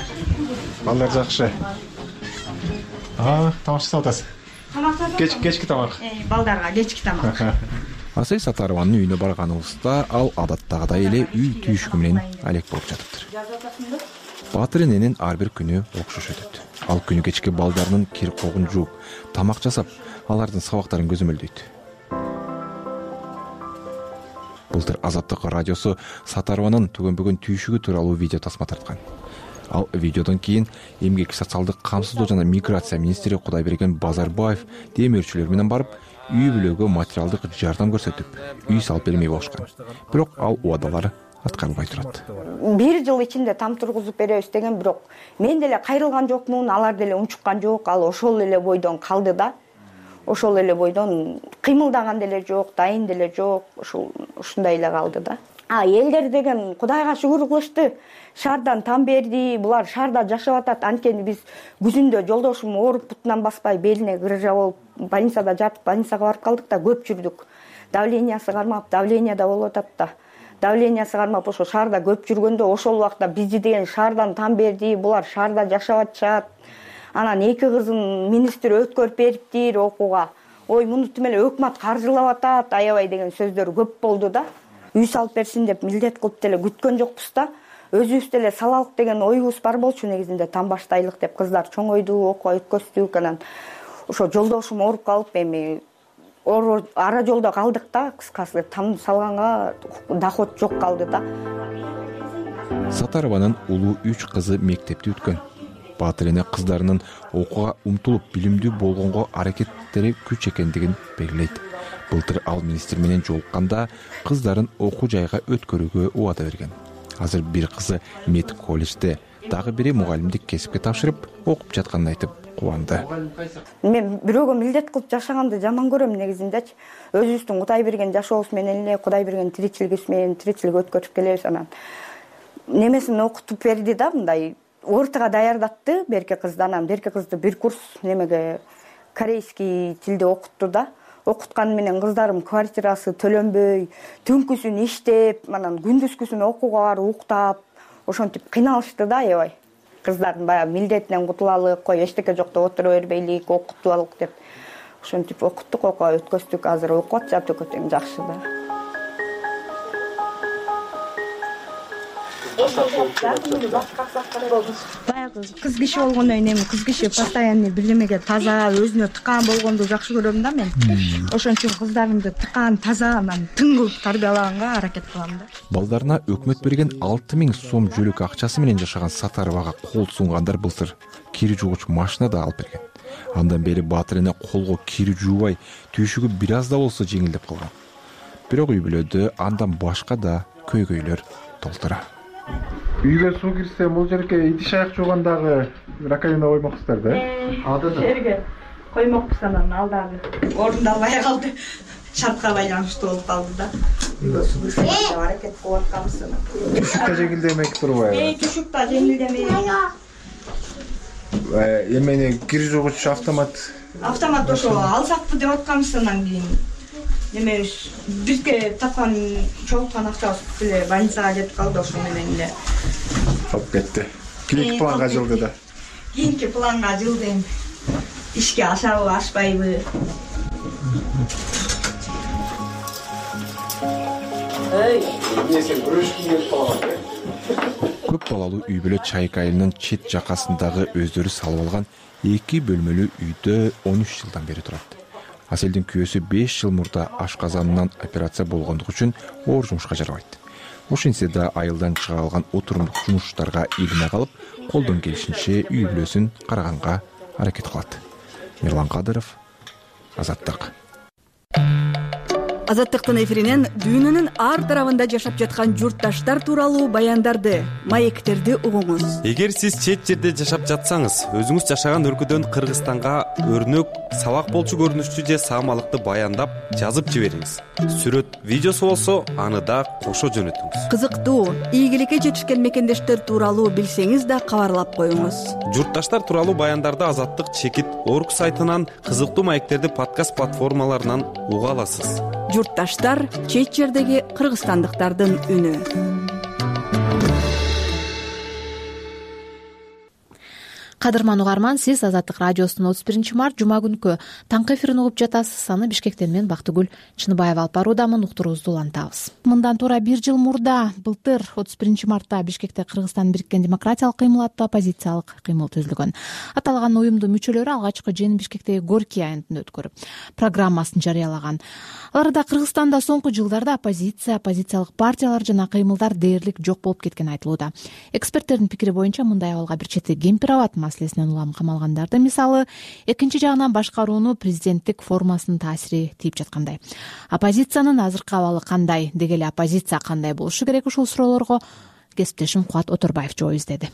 Балдар жакшы. А, тамак жасап атасыз. Кеч кечки тамак. Балдарга кечки тамак. Асель Сатарованын үйүнө барганыбызда ал адаттагыдай эле үй түйүшкү менен алек болуп жатыптыр. Баатыр эненин ар бир күнү окшош өтөт. Ал күнү кечки балдарынын кир когун жууп, тамак жасап, алардын сабактарын көзөмөлдөйт. Былтыр Азаттык радиосу Сатарованын түгөнбөгөн түйүшүгү тууралуу видео тасма тарткан. Ал видеодон кийин эмгек, социалдык камсыздоо жана миграция министри Кудайберген Базарбаев демөөрчүлөр менен барып, үй бүлөгө материалдык жардам көрсөтүп, үй салып бермей болушкан. Бирок ал убадалары аткарылбай турат. Бир жыл ичинде там тургузуп беребиз деген, бирок мен деле кайрылган жокмун, алар деле унчуккан жок, ал ошол эле бойдон калды да. Ошол эле бойдон кыймылдаган деле жок, дайын деле жок, ушул ушундай эле калды да. А элдер деген Кудайга шүгүр кылышты. Шаардан там берди, булар шаарда жашап атат. Анткени биз күзүндө жолдошум ооруп бутунан баспай, белине грыжа болуп, больницада жатып, больницага барып калдык да, көп жүрдүк. Давлениясы кармап, давление да болуп атат да. Давлениясы кармап ошо шаарда көп жүргөндө, ошол убакта бизди деген шаардан там берди, булар шаарда жашап атышат. Анан эки кызын министр өткөрүп бериптир окууга. Ой, муну тим эле өкмөт каржылап атат, аябай деген сөздөр көп болду да. Үй салып берсин деп милдет кылып деле күткөн жокпуз да. Өзүбүз деле салалык деген оюбуз бар болчу, негизинде там баштайлык деп кыздар чоңойду, окууга өткөздүк. Анан ошо жолдошум ооруп калып, эми ара жолдо калдык да, кыскасы там салганга доход жок калды да. Сатарованын улуу үч кызы мектепти бүткөн. Баатыр эне кыздарынын окууга умтулуп, билимдүү болгонго аракеттери күч экендигин белгилейт. Былтыр ал министр менен жолукканда кыздарын окуу жайга өткөрүүгө убада берген. Азыр бир кызы мед колледжде, дагы бири мугалимдик кесипке тапшырып, окуп жатканын айтып кубанды. Мен бирөөгө милдет кылып жашаганды жаман көрөм негизиндечи. Өзүбүздүн Кудай берген жашообуз менен эле, Кудай берген тиричилигибиз менен тиричилик өткөрүп келебиз. Анан немесин окутуп берди да, мындай ортого даярдатты берке кызды. Анан берке кызды бир курс немеге корейский тилде окутту да. Окуткан менен кыздарым квартирасы төлөнбөй, түнкүсүн иштеп, анан күндүзгүсүн окууга барып уктап, ошентип кыйналышты да аябай. Кыздардын баягы милдетинен кутулалык, кой эчтеке жокто отура бербейлик, окутуулук деп. Ошентип окуттук, окууга өткөздүк. Азыр окуп атышат, өкө тең жакшы да. баягы кыз киши болгондон кийин эми кыз киши постоянный бирдемеге таза өзүнө тыккан болгонду жакшы көрөм да мен. Ошон үчүн кыздарымды тыккан, таза, анан тың кылып тарбиялаганга аракет кылам да. Балдарына өкмөт берген алты миң сом жөлөк акчасы менен жашаган Сатаровага кол сунгандар былтыр кир жуугуч машина да алып берген. Андан бери Баатыр эне колго кир жуубай, түйшүгү бир аз да болсо жеңилдеп калган. Бирок үй бүлөдө андан башка да көйгөйлөр толтура. Үйгө суу кирсе, бул жерге идиш аяк жуугандагы раковина коймоксуздар да? Ошол жерге коймокпуз, анан алдагы орундалбай калды. Шартка байланыштуу болуп калды да. Үйгө суу кирсе деп аракет кылып атканбыз. Түшүк да жеңилдемек турбайбы? Э, түшүк да жеңилдемек. Эмени кир жуугуч автомат? Автомат ошо алсакпы деп атканбыз, анан кийин неме бизге тапкан чогулткан акчабыз эле больницага жетип калды, ошо менен эле топ кетти. Кийинки планга жылды да. Кийинки планга жылды эми. Ишке ашабы, ашпайбы. Эй, эмнесин көрүшкүм келип калган э? Көп балалуу үй бүлө Чайка айылынын чет жакасындагы өздөрү салып алган эки бөлмөлүү үйдө он үч жылдан бери турат. Аселдин күйөөсү беш жыл мурда ашказанынан операция болгондугу үчүн оор жумушка жарабайт. Ошентсе да айылдан чыга алган отурумдук жумуштарга илине калып, колдон келишинче үй бүлөсүн караганга аракет кылат. Мирлан Кадыров, Азаттык. Азаттыктын эфиринен дүйнөнүн ар тарабында жашап жаткан журтташтар тууралуу баяндарды, маектерди угуңуз. Эгер сиз чет жерде жашап жатсаңыз, өзүңүз жашаган өлкөдөн Кыргызстанга өрнөк, сабак болчу көрүнүштүү же саамалыкты баяндап жазып жибериңиз. Сүрөт, видеосу болсо, аны да кошо жөнөтүңүз. Кызыктуу, ийгиликке жетишкен мекендештер тууралуу билсеңиз да кабарлап коюңуз. Журтташтар тууралуу баяндарды Азаттык чекит орг сайтынан, кызыктуу маектерди подкаст платформаларынан уга аласыз. Журтташтар чет жердеги кыргызстандыктардын үнү. Кадырман угарман, сиз Азаттык радиосунун отуз биринчи март жума күнкү таңкы эфирин угуп жатасыз. Аны Бишкектен мен Бактыгүл Чыныбаева алып баруудамын. Уктуруубузду улантабыз. Мындан туура бир жыл мурда, былтыр отуз биринчи мартта Бишкекте Кыргызстан бириккен демократиялык кыймыл аттуу оппозициялык кыймыл түзүлгөн. Аталган уюмдун мүчөлөрү алгачкы жыйын Бишкектеги Горький айылында өткөрүп, программасын жарыялаган. Аларда Кыргызстанда соңку жылдарда оппозиция, оппозициялык партиялар жана кыймылдар дээрлик жок болуп кеткени айтылууда. Эксперттердин пикири боюнча мындай абалга бир чети кемпир абад маселесинен улам камалгандарды мисалы, экинчи жагынан башкарууну президенттик формасынын таасири тийип жаткандай. Оппозициянын азыркы абалы кандай, деги эле оппозиция кандай болушу керек, ушул суроолорго кесиптешим Кубат Оторбаев жооп издеди.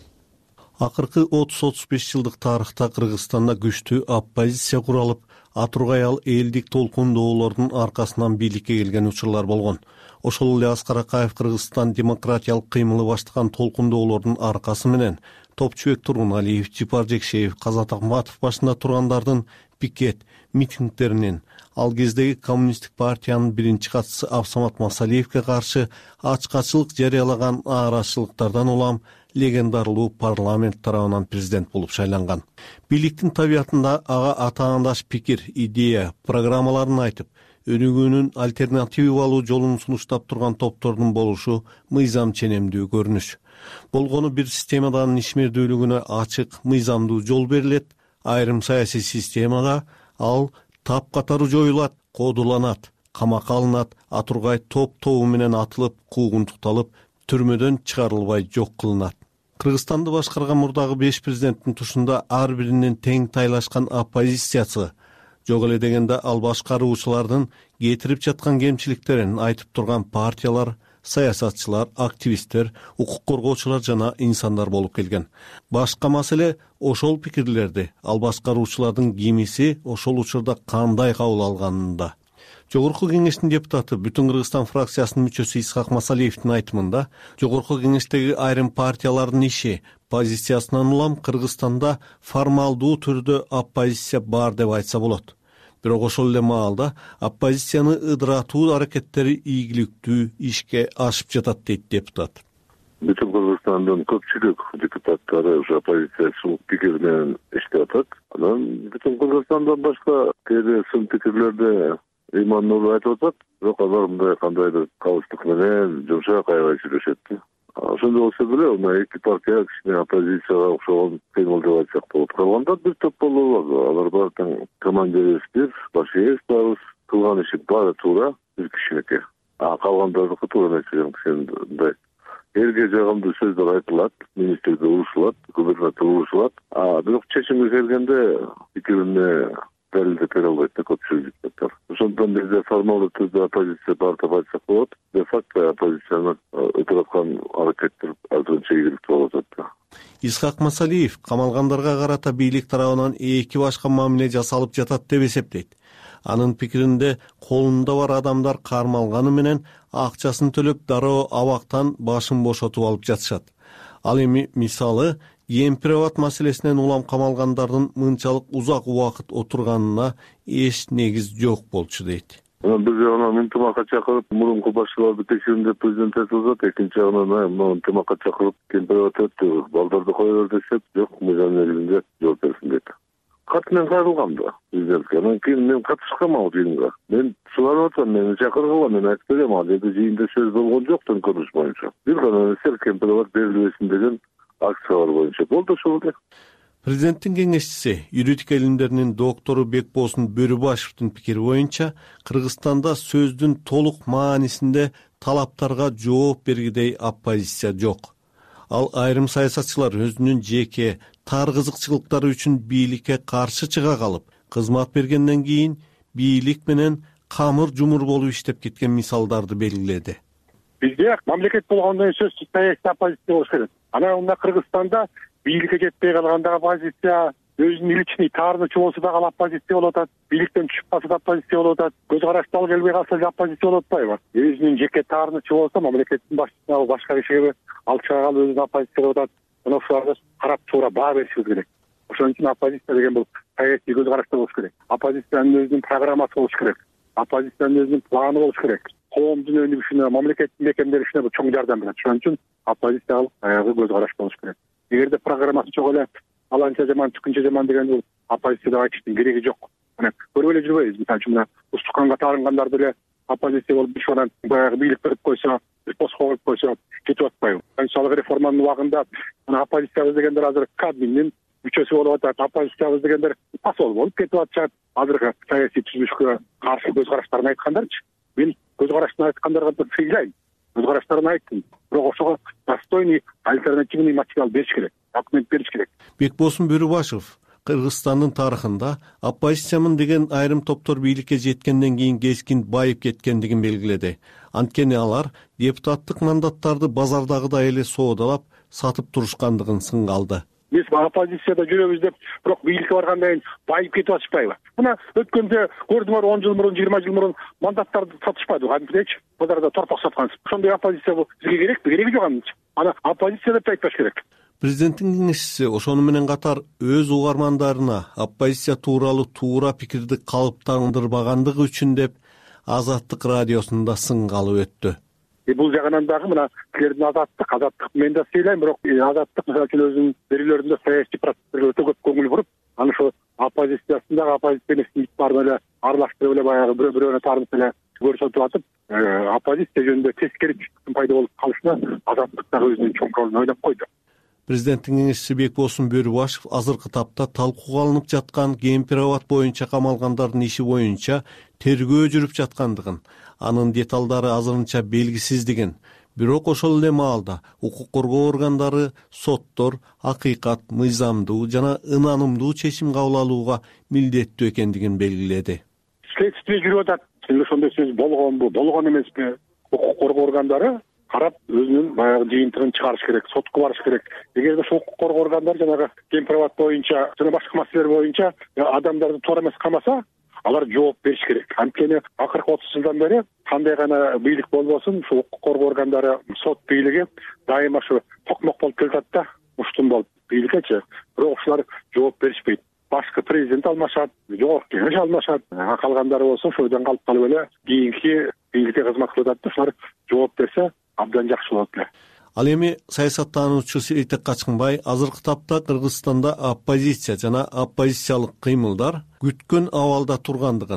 Акыркы отуз отуз беш жылдык тарыхта Кыргызстанда күчтүү оппозиция куралып, атургай ал элдик толкундоолордун аркасынан бийликке келген учурлар болгон. Ошол эле Аскар Акаев Кыргызстан демократиялык кыймылы баштаган толкундоолордун аркасы менен Топчубек Тургуналиев, Жипар Жекшеев, Казат Акматов башында тургандардын пикет, митингдеринен, ал кездеги коммунисттик партиянын биринчи катчысы Абсамат Масалиевке каршы ачкачылык жарыялаган нааразычылыктардан улам легендарлуу парламент тарабынан президент болуп шайланган. Бийликтин табиятында ага атаандаш пикир, идея, программаларын айтып, өнүгүүнүн альтернативалуу жолун сунуштап турган топтордун болушу мыйзам ченемдүү көрүнүш. Болгону бир системаданын ишмердүүлүгүнө ачык, мыйзамдуу жол берилет, айрым саясий системада ал таптап жоюлат, кодуланат, камакка алынат, атургай топ-тобу менен атылып, куугунтукталып, түрмөдөн чыгарылбай жок кылынат. Кыргызстанды башкарган мурдагы беш президенттин тушунда ар биринин тең тайлашкан оппозициясы, жок эле дегенде ал башкаруучулардын кетирип жаткан кемчиликтерин айтып турган партиялар, саясатчылар, активисттер, укук коргоочулар жана инсандар болуп келген. Башка маселе ошол пикирлерди ал башкаруучулардын кимиси ошол учурда кандай кабыл алганында. Жогорку кеңештин депутаты, Бүтүн Кыргызстан фракциясынын мүчөсү Исхак Масалиевдин айтымында, жогорку кеңештеги айрым партиялардын иши, позициясынан улам Кыргызстанда формалдуу түрдө оппозиция бар деп айтса болот. Бирок ошол эле маалда оппозицияны ыдыратуу аракеттери ийгиликтүү ишке ашып жатат дейт депутат. Бүтүн Кыргызстандын көпчүлүк депутаттары ушу оппозициячылык пикир менен иштеп атат. Анан Бүтүн Кыргызстандан башка кээде сын пикирлерди ыймандуу айтып атат, бирок алар мындай кандайдыр калыстык менен жумшак аябай сүйлөшөт. ошондой болсо деле мына эки партия кичине оппозицияга окшогон кыймыл деп айтсак болот. Калганда бир топ болобу, алар баары тең командирибиз бир, башыбыз барбыз, кылган иши баары туура бир кишиники. А калгандардыкы туура эмес деген кишинде элге жагымдуу сөздөр айтылат, министрге урушулат, губернатор урушулат. А бирок чечимге келгенде пикирине далилдеп бере албайт да көпчүлүк депутаттар. Ошондон бизде формалдуу түрдө оппозиция бар деп айтсак болот. Де факто оппозициянын өтүп аткан аракеттер азырынча ийгиликтүү болуп атат. Исхак Масалиев камалгандарга карата бийлик тарабынан эки башка мамиле жасалып жатат деп эсептейт. Анын пикиринде колунда бар адамдар кармалганы менен акчасын төлөп дароо абактан башын бошотуп алып жатышат. Ал эми мисалы Емпирабад маселесинен улам камалгандардын мынчалык узак убакыт отурганына эч негиз жок болчу дейт. Бир жагынан ынтымакка чакырып, мурунку башчыларды текшерин деп президент айтып жатат. Экинчи жагынан мына ынтымакка чакырып, Емпирабад өттү, балдарды коелор десек, жок, мыйзам негизинде жооп берсин дейт. Кат менен кайрылгам да президентке. Анан кийин мен катышкам ал жыйынга. Мен суланып атам, мени чакыргыла, мен айтып берем, ал жерде жыйында сөз болгон жок төңкөрүш боюнча. Бир гана нерсе Емпирабад берилбесин деген акциялар боюнча болду ошол эле. Президенттин кеңешчиси, юридика илимдеринин доктору Бекболсун Бөрүбашевдин пикири боюнча, Кыргызстанда сөздүн толук маанисинде талаптарга жооп бергидей оппозиция жок. Ал айрым саясатчылар өзүнүн жеке тар кызыкчылыктары үчүн бийликке каршы чыга калып, кызмат бергенден кийин бийлик менен камыр жумур болуп иштеп кеткен мисалдарды белгиледи. Бизде мамлекет болгондон кийин сөзсүз саясий оппозиция болуш керек. Анан мына Кыргызстанда бийликке жетпей калганда оппозиция, өзүнүн личный таарынычы болсо дагы оппозиция болуп атат, бийликтен түшүп калса да оппозиция болуп атат, көз караштал келбей калса да оппозиция болуп атпайбы? Өзүнүн жеке таарынычы болсо мамлекеттин башчысына башка кишиге ал чыга калып өзүнүн оппозиция болуп атат. Мына ушуларды карап туура баа беришибиз керек. Ошон үчүн оппозиция деген бул саясий көз карашта болуш керек. Оппозициянын өзүнүн программасы болуш керек. Оппозициянын өзүнүн планы болуш керек. Коомдун өнүгүшүнө, мамлекеттин мекемелеришине бул чоң жардам берет. Ошон үчүн оппозициялык аягы көз караш болуш керек. Эгерде программасы жок эле аланча жаман, түкүнчө жаман деген бул оппозиция деп айтыштын кереги жок. Мына көрүп эле жүрбөйбүз. Мисалы үчүн мына устуканга таарынгандарды эле оппозиция болуп бишанан баягы бийлик берип койсо, постко коюп койсо кетип атпайбы? Конституциялык реформанын убагында мына оппозициябыз дегендер азыр Кабминдин мүчөсү болуп атат, оппозициябыз дегендер посол болуп кетип атышат. Азыркы саясий түзүлүшкө каршы көз караштарын айткандарчы. Мен көз караштарын айткандарга да сыйлайм. Көз караштарын айттым. Бирок ошого достойный альтернативный материал бериш керек, документ бериш керек. Бекболсун Бөрүбашев Кыргызстандын тарыхында оппозициямын деген айрым топтор бийликке жеткенден кийин кескин байып кеткендигин белгиледи. Анткени алар депутаттык мандаттарды базардагыдай эле соодалап сатып турушкандыгын сынга алды. Биз оппозицияда жүрөбүз деп, бирок бийликке баргандан кийин байып кетип атышпайбы? Мына өткөндө көрдүңөр он жыл мурун, жыйырма жыл мурун мандаттарды сатышпадыбы? Кантипчи? Базарда торпок саткансыз. Ошондой оппозиция бул бизге керекпи? Кереги жок анын. Аны оппозиция деп айтпаш керек. Президенттин кеңешчиси ошону менен катар өз угармандарына оппозиция тууралуу туура пикирди калыптандырбагандыгы үчүн деп Азаттык радиосунда сынга алып өттү. Бул жагынан дагы мына силердин азаттык, азаттык мен да сыйлайм, бирок азаттык мисалы үчүн өзүнүн берүүлөрүндө саясий процесстерге өтө көп көңүл буруп, аны ошо оппозициясындагы оппозиция эместин баарын эле аралаштырып эле баягы бирөө-бирөөнө таарынып эле көрсөтүп атып, оппозиция жөнүндө тескери чыктын пайда болуп калышына азаттык дагы өзүнүн чоң ролун ойноп койду. Президенттин кеңешчиси Бекболсун Бөрүбашев азыркы тапта талкууга алынып жаткан Емпирабад боюнча камалгандардын иши боюнча тергөө жүрүп жаткандыгын, анын деталдары азырынча белгисиздигин, бирок ошол эле маалда укук коргоо органдары соттор акыйкат, мыйзамдуу жана ынанымдуу чечим кабыл алууга милдеттүү экендигин белгиледи. Следствие жүрүп атат. Ошондой сөз болгонбу, болгон эмеспи? Укук коргоо органдары карап өзүнүн баягы жыйынтыгын чыгарыш керек, сотко барыш керек. Эгерде ошол укук коргоо органдары жанагы Емпирабад боюнча жана башка маселелер боюнча адамдарды туура эмес камаса, алар жооп бериш керек. Анткени акыркы отуз жылдан бери кандай гана бийлик болбосун, ушул укук коргоо органдары, сот бийлиги дайыма ушу токмок болуп келатат да, уштун болуп бийликкечи. Бирок ушулар жооп беришпейт. Башкы президент алмашат, жогорку кеңеш алмашат. Калгандары болсо ошол жерден калып калып эле кийинки бийликке кызмат кылып атат. Ушулар жооп берсе абдан жакшы болот эле. Ал эми саясаттануучу Сейтек Качкынбай азыркы тапта Кыргызстанда оппозиция жана оппозициялык кыймылдар күткөн абалда тургандыгын,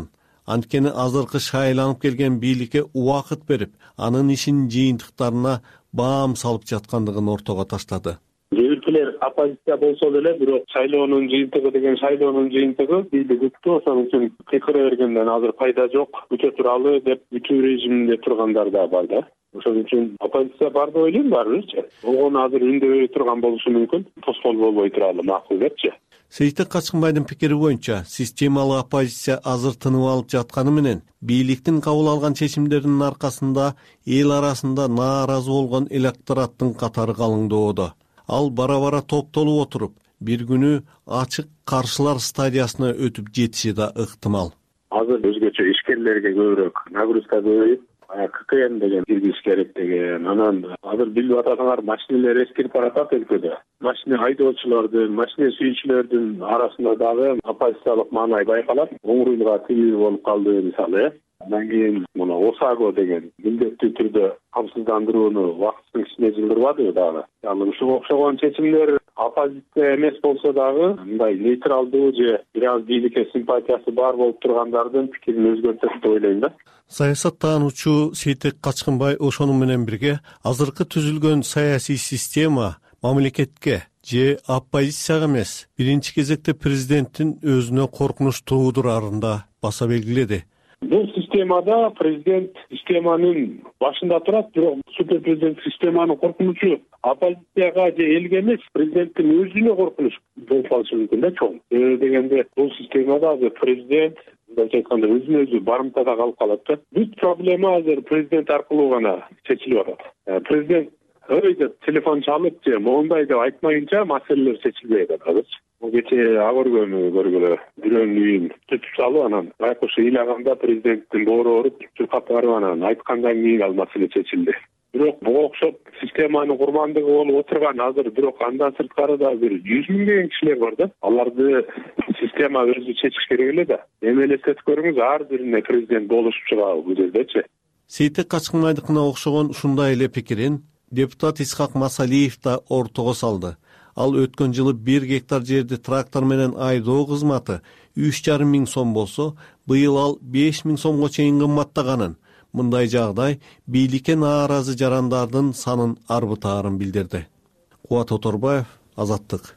Анткени азыркы шайланып келген бийликке убакыт берип, анын ишин жыйынтыктарына баам салып жаткандыгын ортого таштады. Кээ биркилер оппозиция болсо деле, бирок шайлоонун жыйынтыгы деген шайлоонун жыйынтыгы бийлик үктү, ошон үчүн кыйкыра бергенден азыр пайда жок, күтө туралы деп күтүү режиминде тургандар да бар да. Ошон үчүн оппозиция бар деп ойлойм баарыбызчы. Огону азыр үндөбөй турган болушу мүмкүн, тоскоол болбой туралы макул депчи. Сейитек Качкынбайдын пикири боюнча, системалык оппозиция азыр тынып алып жатканы менен, бийликтин кабыл алган чечимдеринин аркасында эл арасында нааразы болгон электораттын катары калыңдоодо. Ал бара-бара топтолуп отуруп, бир күнү ачык каршылар стадиясына өтүп жетиши да ыктымал. Азыр өзгөчө ишкерлерге көбүрөөк нагрузка берип, ККМ деген киргизиш керек деген. Анан азыр билип атасыңар, машинелер эскирип баратат өлкөдө. Машина айдоочулардын, машина сүйүүчүлөрдүн арасында дагы оппозициялык маанай байкалат. Оңруйга тийүү болуп калды мисалы. Андан кийин муну ОСАГО деген милдеттүү түрдө камсыздандырууну вакытсыз ишине жылдырбадыбы дагы. Ал ушуга окшогон чечимдер оппозиция эмес болсо дагы мындай нейтралдуу же бир аз бийликке симпатиясы бар болуп тургандардын пикирин өзгөртөт деп ойлойм да. Саясаттануучу Сейитек Качкынбай ошону менен бирге азыркы түзүлгөн саясий система мамлекетке же оппозицияга эмес, биринчи кезекте президенттин өзүнө коркунуч туудурарын да баса белгиледи. Бул системада президент системанын башында турат, бирок супер президент системанын коркунучу оппозицияга же элге эмес, президенттин өзүнө коркунуч болуп калышы мүмкүн да чоң. Себеби дегенде бул системада азыр президент мындайча айтканда өзүнө өзү барымтада калып калат да. Бүт проблема азыр президент аркылуу гана чечилип атат. Президент ой деп телефон чалып же моундай деп айтмайынча маселелер чечилбей атат азырчы. Кечээ Агөргөнү көргүлө, бирөөнүн үйүн түтүп салып, анан байкуш ыйлаганда президенттин боору ооруп, чуркап барып анан айткандан кийин ал маселе чечилди. Бирок буга окшоп системанын курмандыгы болуп отурган азыр бирок андан сырткары да бир жүз миңдеген кишилер бар да. Аларды система өзү чечиш керек эле да. Эми элестетип көрүңүз, ар бирине президент болушуп чыгабы бул жердечи. Сейитек Качкынбайдыкына окшогон ушундай эле пикирин депутат Исхак Масалиев да ортого салды. Ал өткөн жылы бир гектар жерди трактор менен айдоо кызматы үч жарым миң сом болсо, быйыл ал беш миң сомго чейин кымбаттаганын. Мындай жагдай бийликке нааразы жарандардын санын арбытаарын билдирди. Кубат Оторбаев, Азаттык.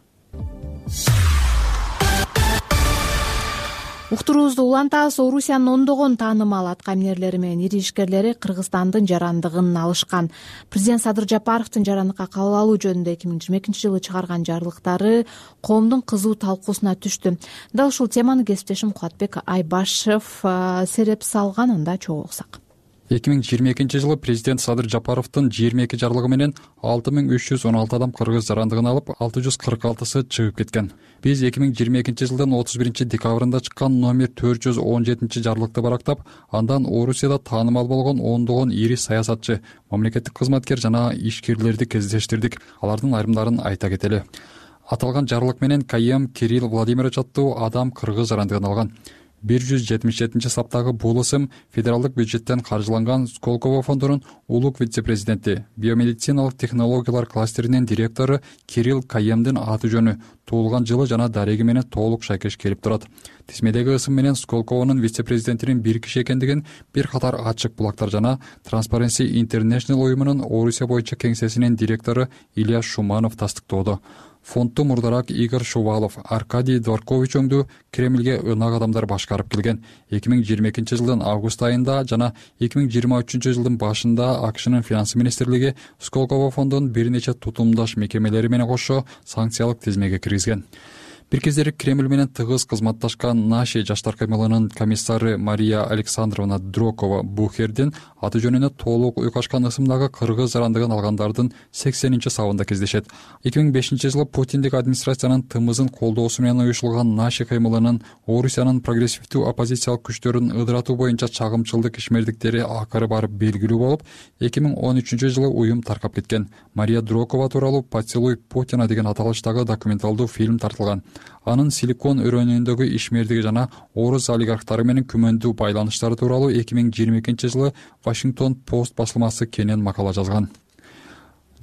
Уктуруубузду улантабыз. Орусиянын ондогон таанымал аткаминерлери менен ири ишкерлери Кыргызстандын жарандыгын алышкан. Президент Садыр Жапаровдун жарандыкка кабыл алуу жөнүндө эки миң жыйырма экинчи жылы чыгарган жарлыктары коомдун кызуу талкуусуна түштү. Дал ушул теманы кесиптешим Кубатбек Айбашев сереп салган, анда чогуу уксак. эки миң жыйырма экинчи жылы президент Садыр Жапаровдун жыйырма эки жарлыгы менен алты миң үч жүз он алты адам кыргыз жарандыгын алып, алты жүз кырк алтысы чыгып кеткен. Биз эки миң жыйырма экинчи жылдын отуз биринчи декабрында чыккан номер төрт жүз он жетинчи жарлыкты барактап, андан Орусияда таанымал болгон ондогон ири саясатчы, мамлекеттик кызматкер жана ишкерлерди кездештирдик. Алардын айрымдарын айта кетели. Аталган жарлык менен Кайем Кирилл Владимирович аттуу адам кыргыз жарандыгын алган. бир жүз жетимиш жетинчи саптагы бул ысым федералдык бюджеттен каржыланган Сколково фондунун улук вице-президенти, биомедициналык технологиялар кластеринин директору Кирилл Кайемдин аты жөнү, туулган жылы жана дареги менен толук шайкеш келип турат. Тизмедеги ысым менен Сколковонун вице-президентинин бир киши экендигин бир катар ачык булактар жана Transparency International уюмунун Орусия боюнча кеңсесинин директору Илья Шуманов тастыктоодо. Фондду мурдарак Игорь Шувалов, Аркадий Дворкович өңдүү Кремльге ынак адамдар башкарып келген. эки миң жыйырма экинчи жылдын август айында жана эки миң жыйырма үчүнчү жылдын башында АКШнын финанс министрлиги Сколково фондунун бир нече тутумдаш мекемелери менен кошо санкциялык тизмеге киргизген. Бир кездери Кремль менен тыгыз кызматташкан Наши жаштар каймылынын комиссары Мария Александровна Дрокова Бухердин аты жөнүнө толук уйкашкан ысымдагы кыргыз жарандыгын алгандардын сексенинчи сабында кездешет. эки миң бешинчи жылы Путиндик администрациянын тымызын колдоосу менен уюшулган Наши каймылынын Орусиянын прогрессивдүү оппозициялык күчтөрүн ыдыратуу боюнча чагымчылдык ишмердиктери акыры барып белгилүү болуп, эки миң он үчүнчү жылы уюм таркап кеткен. Мария Дрокова тууралуу «Поцелуй Путина» деген аталыштагы документалдуу фильм тартылган. Анын Силикон өрөөнүндөгү ишмердиги жана орус олигархтары менен күмөндүү байланыштары тууралуу эки миң жыйырма экинчи жылы Вашингтон Пост басылмасы кенен макала жазган.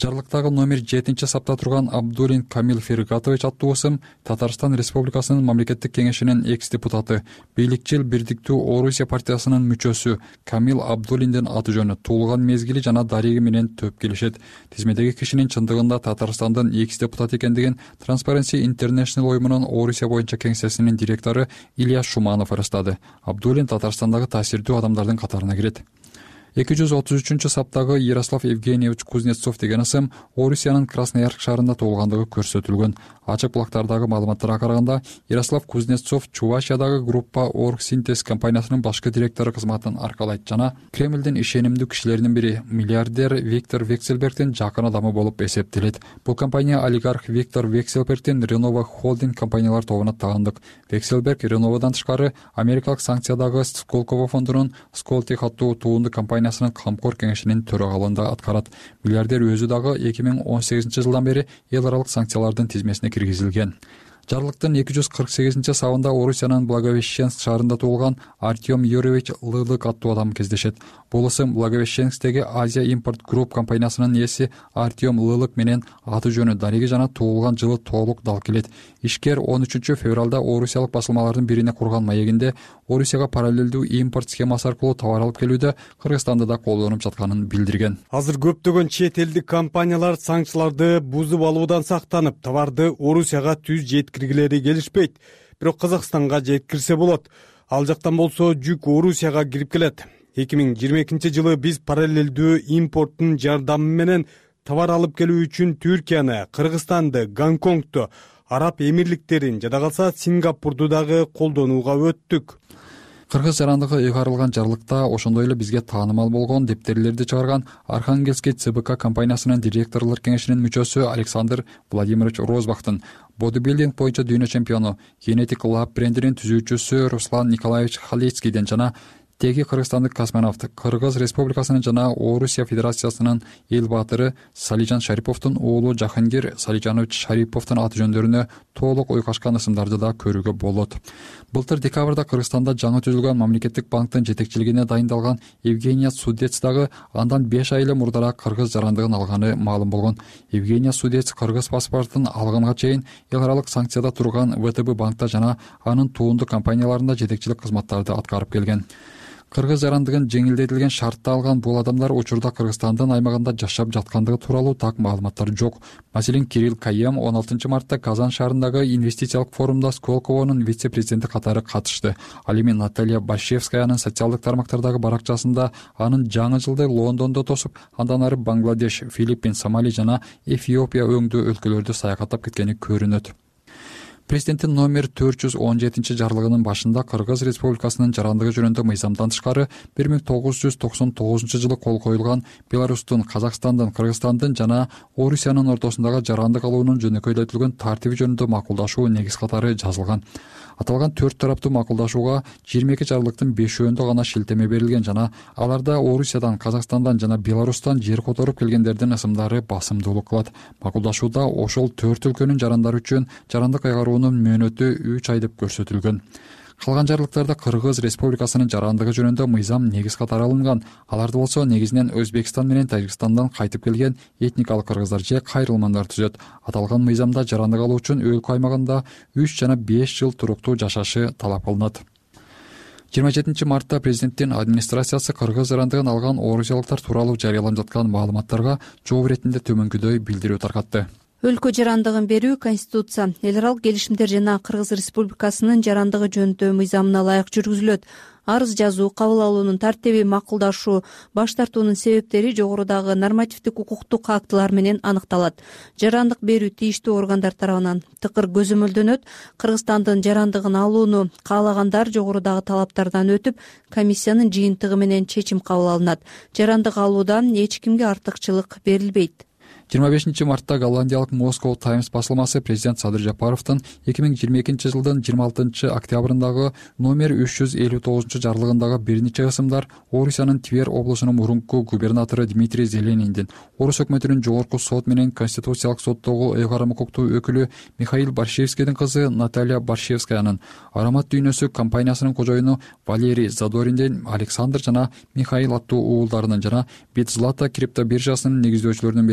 жарлыктагы номер жетинчи сапта турган Абдулин Камил Фергатович аттуу ысым Татарстан Республикасынын мамлекеттик кеңешинин экс депутаты, бийликчил Бирдиктүү Орусия партиясынын мүчөсү Камил Абдулиндин аты жөнү, туулган мезгили жана дареги менен төп келишет. Тизмедеги кишинин чындыгында Татарстандын экс депутат экендигин Transparency International уюмунун Орусия боюнча кеңсесинин директору Ильяс Шуманов ырастады. Абдулин Татарстандагы таасирдүү адамдардын катарына кирет. эки жүз отуз үчүнчү саптагы Ярослав Евгеньевич Кузнецов деген ысым Орусиянын Красноярск шаарында туулгандыгы көрсөтүлгөн. Ачык булактардагы маалыматтарга караганда, Ярослав Кузнецов Чувашиядагы группа Оргсинтез компаниясынын башкы директору кызматын аркалайт жана Кремлдин ишенимдүү кишилеринин бири миллиардер Виктор Вексельбергдин жакын адамы болуп эсептелет. Бул компания олигарх Виктор Вексельбергдин Renova Холдинг компаниялар тобуна таандык. Вексельберг Реновадан тышкары америкалык санкциядагы Сколково фондунун Сколтех аттуу туунду компаниясынын камкор кеңешинин төрагалыгында аткарат. Миллиардер өзү дагы эки миң он сегизинчи жылдан бери эл аралык санкциялардын тизмесине киргизилген. Жарлыктын эки жүз кырк сегизинчи сабында Орусиянын Благовещенск шаарында туулган Артем Юрьевич Лылык аттуу адам кездешет. Бул ысым Благовещенскдеги Азия импорт групп компаниясынын ээси Артем Лылык менен аты жөнү, дареги жана туулган жылы толук дал келет. Ишкер он үчүнчү февралда Орусиялык басылмалардын бирине курган маегинде Орусияга параллелдүү импорт схемасы аркылуу товар алып келүүдө Кыргызстанды да колдонуп жатканын билдирген. Азыр көптөгөн чет элдик компаниялар санкцияларды бузуп алуудан сактанып, товарды Орусияга түз жеткиргилери келишпейт. Бирок Казакстанга жеткирсе болот. Ал жактан болсо жүк Орусияга кирип келет. эки миң жыйырма экинчи жылы биз параллелдүү импорттун жардамы менен товар алып келүү үчүн Түркияны, Кыргызстанды, Гонконгду, Араб Эмирликтерин жада калса Сингапурду дагы колдонууга өттүк. Кыргыз жарандыгы ыйгарылган жарлыкта ошондой эле бизге таанымал болгон дептерлерди чыгарган Архангельский ЦБК компаниясынын директорлор кеңешинин мүчөсү Александр Владимирович Розбахтын, бодибилдинг боюнча дүйнө чемпиону, Genetic Lab брендинин түзүүчүсү Руслан Николаевич Халецкийден жана теги кыргызстандык космонавт, Кыргыз Республикасынын жана Орусия Федерациясынын эл баатыры Салижан Шариповдун уулу Жахангир Салижанович Шариповдун аты жөндөрүнө толук ойкашкан ысымдарды да көрүүгө болот. Былтыр декабрда Кыргызстанда жаңы түзүлгөн мамлекеттик банктын жетекчилигине дайындалган Евгения Судец дагы андан беш ай эле мурдараак кыргыз жарандыгын алганы маалым болгон. Евгения Судец кыргыз паспортун алганга чейин эл аралык санкцияда турган ВТБ банкта жана анын туунду компанияларында жетекчилик кызматтарды аткарып келген. Кыргыз жарандыгын жеңилдетилген шартта алган бул адамдар учурда Кыргызстандын аймагында жашап жаткандыгы тууралуу так маалыматтар жок. Маселен, Кирилл Каем он алтынчы мартта Казан шаарындагы инвестициялык форумда Сколковонун вице-президенти катары катышты. Ал эми Наталья Башевскаянын социалдык тармактардагы баракчасында анын жаңы жылды Лондондо тосуп, андан ары Бангладеш, Филиппин, Сомали жана Эфиопия өңдүү өлкөлөрдү саякаттап кеткени көрүнөт. Президенттин номер төрт жүз он жетинчи жарлыгынын башында Кыргыз Республикасынын жарандыгы жөнүндө мыйзамдан тышкары бир миң тогуз жүз токсон тогузунчу жылы кол коюлган Беларустун, Казакстандын, Кыргызстандын жана Орусиянын ортосундагы жарандык алуунун жөнөкөйлөтүлгөн тартиби жөнүндө макулдашуу негиз катары жазылган. Аталган төрт тараптуу макулдашууга жыйырма эки жарлыктын бешөөндө гана шилтеме берилген жана аларда Орусиядан, Казакстандан жана Беларустан жер которуп келгендердин ысымдары басымдуулук кылат. Макулдашууда ошол төрт өлкөнүн жарандары үчүн жарандык айгаруунун мөөнөтү үч ай деп көрсөтүлгөн. Калган жарлыктарда Кыргыз Республикасынын жарандыгы жөнүндө мыйзам негиз катары алынган. Аларды болсо негизинен Өзбекстан менен Тажикстандан кайтып келген этникалык кыргыздар же кайрылмандар түзөт. Аталган мыйзамда жарандык алуу үчүн өлкө аймагында үч жана беш жыл туруктуу жашашы талап кылынат. жыйырма жетинчи мартта президенттин администрациясы кыргыз жарандыгын алган орусиялыктар тууралуу жарыяланып жаткан маалыматтарга жооп иретинде төмөнкүдөй билдирүү таркатты. Өлкө жарандыгын берүү Конституция, эл аралык келишимдер жана Кыргыз Республикасынын жарандыгы жөнүндө мыйзамына ылайык жүргүзүлөт. Арыз жазуу, кабыл алуунун тартиби, макулдашуу, баш тартуунун себептери жогорудагы нормативдик укуктук актылар менен аныкталат. Жарандык берүү тийиштүү органдар тарабынан тыкыр көзөмөлдөнөт. Кыргызстандын жарандыгын алууну каалагандар жогорудагы талаптардан өтүп, комиссиянын жыйынтыгы менен чечим кабыл алынат. Жарандык алуудан эч кимге артыкчылык берилбейт. жыйырма бешинчи мартта голландиялык Moscow Times басылмасы президент Садыр Жапаровдун эки миң жыйырма экинчи жылдын жыйырма алтынчы октябрындагы номер үч жүз элүү тогузунчу жарлыгындагы бир нече ысымдар Орусиянын Твер облусунун мурунку губернатору Дмитрий Зелениндин, Орус өкмөтүнүн жогорку сот менен Конституциялык соттогу ыйгарым укуктуу өкүлү Михаил Баршевскийдин кызы Наталья Баршевскаянын, Аромат дүйнөсү компаниясынын кожоюну Валерий Задориндин, Александр жана Михаил аттуу уулдарынын жана Битзлата крипто биржасынын негиздөөчүлөрүнүн бири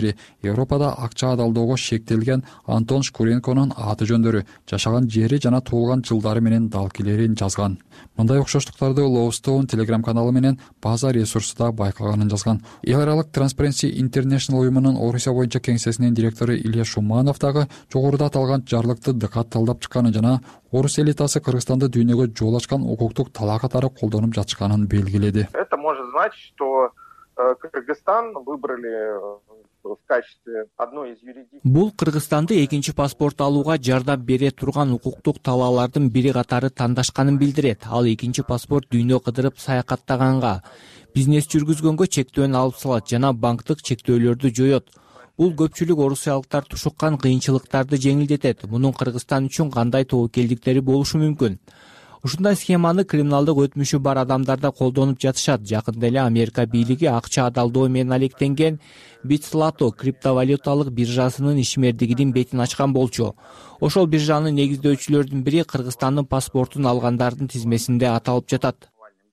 Европада акча адалдоого шектелген Антон Шкуренконун аты жөндөрү, жашаган жери жана туулган жылдары менен далкилерин жазган. Мындай окшоштуктарды Lowstone Telegram каналы менен база ресурсуда байкаганын жазган. Эл аралык Transparency International уюмунун Орусия боюнча кеңсесинин директору Илья Шуманов дагы жогоруда аталган жарлыкты дыкатталдап чыкканын жана орус элитасы Кыргызстанды дүйнөгө жол ачкан укуктук талаа катары колдонуп жатышканын белгиледи. Это может значить, что Кыргызстан выбрали в качестве одной из юридических. Бул Кыргызстанды экинчи паспорт алууга жардам бере турган укуктук талаалардын бири катары тандашканын билдирет. Ал экинчи паспорт дүйнө кыдырып саякаттаганга, бизнес жүргүзгөнгө чектөөнү алып салат жана банктык чектөөлөрдү жоет. Бул көпчүлүк орусиялыктар тушуккан кыйынчылыктарды жеңилдетет. Мунун Кыргызстан үчүн кандай тобокелдиктери болушу мүмкүн? Ушундай схеманы криминалдык өтмүшү бар адамдар да колдонуп жатышат. Жакында эле Америка бийлиги акча адалдоо менен алектенген Bitslato криптовалюталык биржасынын ишмердигинин бетин ачкан болчу. Ошол биржанын негиздөөчүлөрдүн бири Кыргызстандын паспортун алгандардын тизмесинде аталып жатат.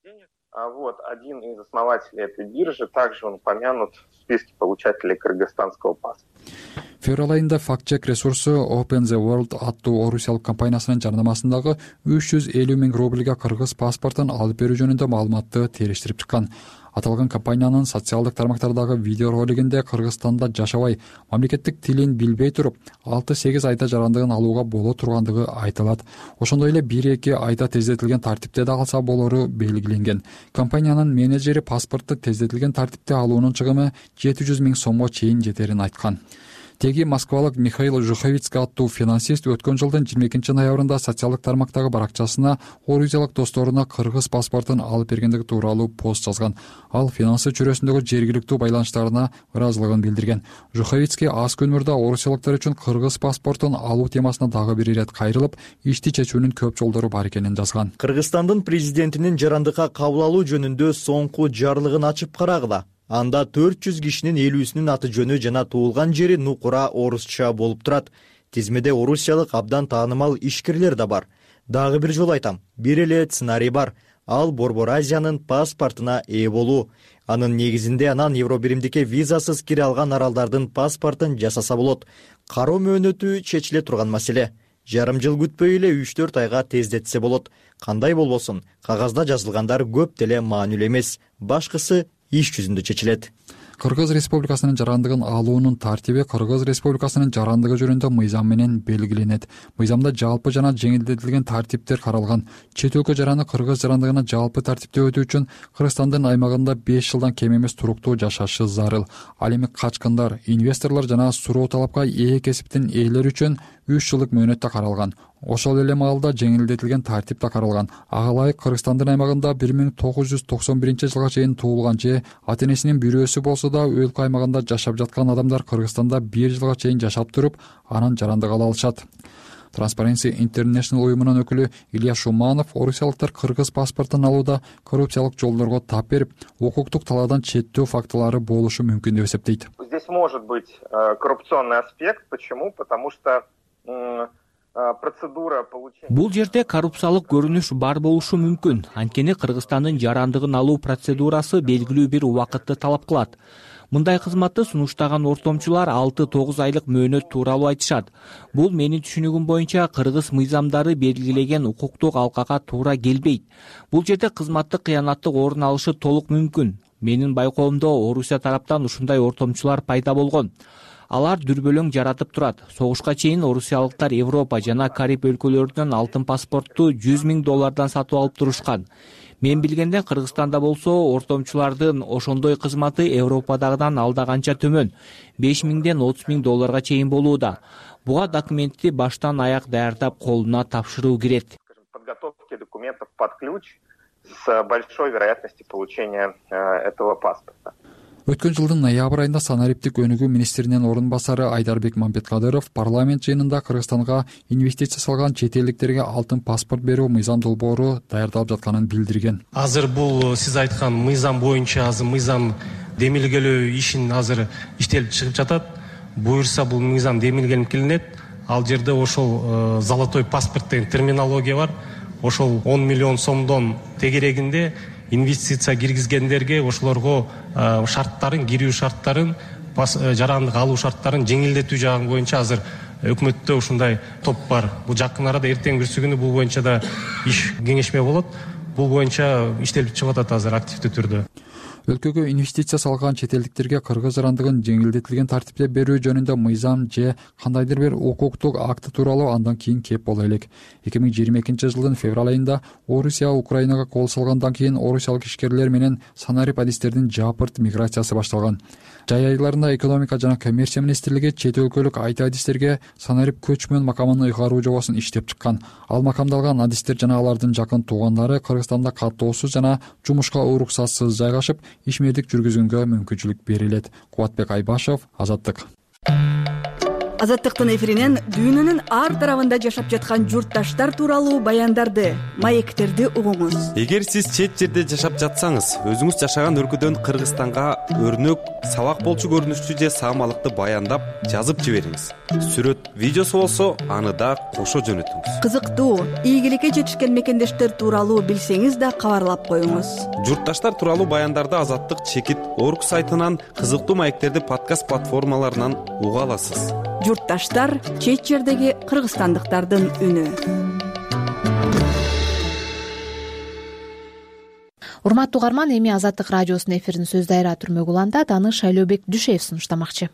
Вот один из основателей этой биржи, также он упомянут в списке получателей кыргызстанского паспорта. Февраль айында факт-чек ресурсу Open the World аттуу орусиялык компаниясынын жарнамасындагы үч жүз элүү миң рубльга кыргыз паспортун алып берүү жөнүндө маалыматты териштирип чыккан. Аталган компаниянын социалдык тармактардагы видео ролигинде Кыргызстанда жашабай, мамлекеттик тилин билбей туруп, алты сегиз айда жарандыгын алууга боло тургандыгы айтылат. Ошондой эле бир эки айда тездетилген тартипте да алса болору белгиленген. Компаниянын менеджери паспортты тездетилген тартипте алуунун чыгымы жети жүз миң сомго чейин жетерин айткан. Теги москвалык Михаил Жуховицкий аттуу финансист өткөн жылдын жыйырма экинчи ноябрында социалдык тармактагы баракчасына орусиялык досторуна кыргыз паспортун алып бергендиги тууралуу пост жазган. Ал финансы чөйрөсүндөгү жергиликтүү байланыштарына ыраазылыгын билдирген. Жуховицкий аз күн мурда орусиялыктар үчүн кыргыз паспортун алуу темасына дагы бир ирет кайрылып, ишти чечүүнүн көп жолдору бар экенин жазган. Кыргызстандын президентинин жарандыкка кабыл алуу жөнүндө соңку жарлыгын ачып карагыла. Анда төрт жүз кишинин элүүсүнүн аты жөнү жана туулган жери нукура орусча болуп турат. Тизмеде орусиялык абдан таанымал ишкерлер да бар. Дагы бир жолу айтам, бир эле сценарий бар. Ал Борбор Азиянын паспортуна ээ болуу. Анын негизинде анан Евробиримдикке визасыз кире алган аралдардын паспортун жасаса болот. Кароо мөөнөтү чечиле турган маселе. Жарым жыл күтпөй эле үч төрт айга тездетсе болот. Кандай болбосун, кагазда жазылгандар көп деле маанилүү эмес. Башкысы иш жүзүндө чечилет. Кыргыз Республикасынын жарандыгын алуунун тартиби Кыргыз Республикасынын жарандыгы жөнүндө мыйзам менен белгиленет. Мыйзамда жалпы жана жеңилдетилген тартиптер каралган. Чет өлкө жараны кыргыз жарандыгына жалпы тартипте өтүү үчүн Кыргызстандын аймагында беш жылдан кем эмес туруктуу жашашы зарыл. Ал эми качкындар, инвесторлор жана суроо талапка ээ кесиптин ээлери үчүн үч жылдык мөөнөттө каралган. Ошол эле маалда жеңилдетилген тартип да каралган. Ага ылайык Кыргызстандын аймагында бир миң тогуз жүз токсон биринчи жылга чейин туулган же ата энесинин бирөөсү болсо да өлкө аймагында жашап жаткан адамдар Кыргызстанда бир жылга чейин жашап туруп, анан жарандык ала алышат. Transparency International уюмунун өкүлү Илья Шуманов орусиялыктар кыргыз паспортун алууда коррупциялык жолдорго тап берип, укуктук талаадан четтөө фактылары болушу мүмкүн деп эсептейт. Здесь может быть коррупционный аспект. Почему? Потому что процедура получения. Бул жерде коррупциялык көрүнүш бар болушу мүмкүн. Анткени Кыргызстандын жарандыгын алуу процедурасы белгилүү бир убакытты талап кылат. Мындай кызматты сунуштаган ортомчулар алты тогуз айлык мөөнөт тууралуу айтышат. Бул менин түшүнүгүм боюнча кыргыз мыйзамдары белгилеген укуктук алкага туура келбейт. Бул жерде кызматтык кыянаттык орун алышы толук мүмкүн. Менин байкоомдо Орусия тараптан ушундай ортомчулар пайда болгон. Алар дүрбөлөң жаратып турат. Согушка чейин орусиялыктар Европа жана Кариб өлкөлөрүнөн алтын паспортту жүз миң доллардан сатып алып турушкан. Мен билгенде Кыргызстанда болсо ортомчулардын ошондой кызматы Европадагыдан алда канча төмөн, беш миңден отуз миң долларга чейин болууда. Буга документти баштан аяк даярдап колуна тапшыруу кирет. Подготовки документов под ключ с большой вероятностью получения этого паспорта. Өткөн жылдын ноябрь айында санариптик өнүгүү министринин орун басары Айдарбек Мамбеткадыров парламент жыйынында Кыргызстанга инвестиция салган чет элдиктерге алтын паспорт берүү мыйзам долбоору даярдалып жатканын билдирген. Азыр бул сиз айткан мыйзам боюнча азыр мыйзам демилгелөө ишин азыр иштелип чыгып жатат. Буюрса бул мыйзам демилгелип келинет. Ал жерде ошол золотой паспорт деген терминология бар. Ошол он миллион сомдон тегерегинде инвестиция киргизгендерге ошолорго шарттарын, кирүү шарттарын жарандык алуу шарттарын жеңилдетүү жагы боюнча азыр өкмөттө ушундай топ бар. Бул жакын арада эртең бүрсү күнү бул боюнча да иш кеңешме болот. Бул боюнча иштелип чыгып атат азыр активдүү түрдө. Өлкөгө инвестиция салган чет элдиктерге кыргыз жарандыгын жеңилдетилген тартипте берүү жөнүндө мыйзам же кандайдыр бир укуктук акты тууралуу андан кийин кеп боло элек. эки миң жыйырма экинчи жылдын февраль айында Орусия Украинага кол салгандан кийин орусиялык ишкерлер менен санарип адистердин жапырт миграциясы башталган. Жай айларында экономика жана коммерция министрлиги чет өлкөлүк айти адистерге санарип көчмөн макамын ыйгаруу жобосун иштеп чыккан. Ал макамдалган адистер жана алардын жакын туугандары Кыргызстанда каттоосуз жана жумушка уруксатсыз жайгашып, ишмердик жүргүзгөнгө мүмкүнчүлүк берилет. Кубатбек Айбашев, Азаттык. Азаттыктын эфиринен дүйнөнүн ар тарабында жашап жаткан журтташтар тууралуу баяндарды, маектерди угуңуз. Эгер сиз чет жерде жашап жатсаңыз, өзүңүз жашаган өлкөдөн Кыргызстанга өрнөк, сабак болчу көрүнүштүү же саамалыкты баяндап жазып жибериңиз. Сүрөт, видеосу болсо, аны да кошо жөнөтүңүз. Кызыктуу, ийгиликке жетишкен мекендештер тууралуу билсеңиз да кабарлап коюңуз. Журтташтар тууралуу баяндарды Азаттык чекит орг сайтынан, кызыктуу маектерди подкаст платформаларынан уга аласыз. Журтташтар — чет жердеги кыргызстандыктардын үнү. Урматтуу угарман, эми Азаттык радиосунун эфирин сөз дайра түрмөк уланда Таныш Шайлообек Дүшеев сунуштамакчы.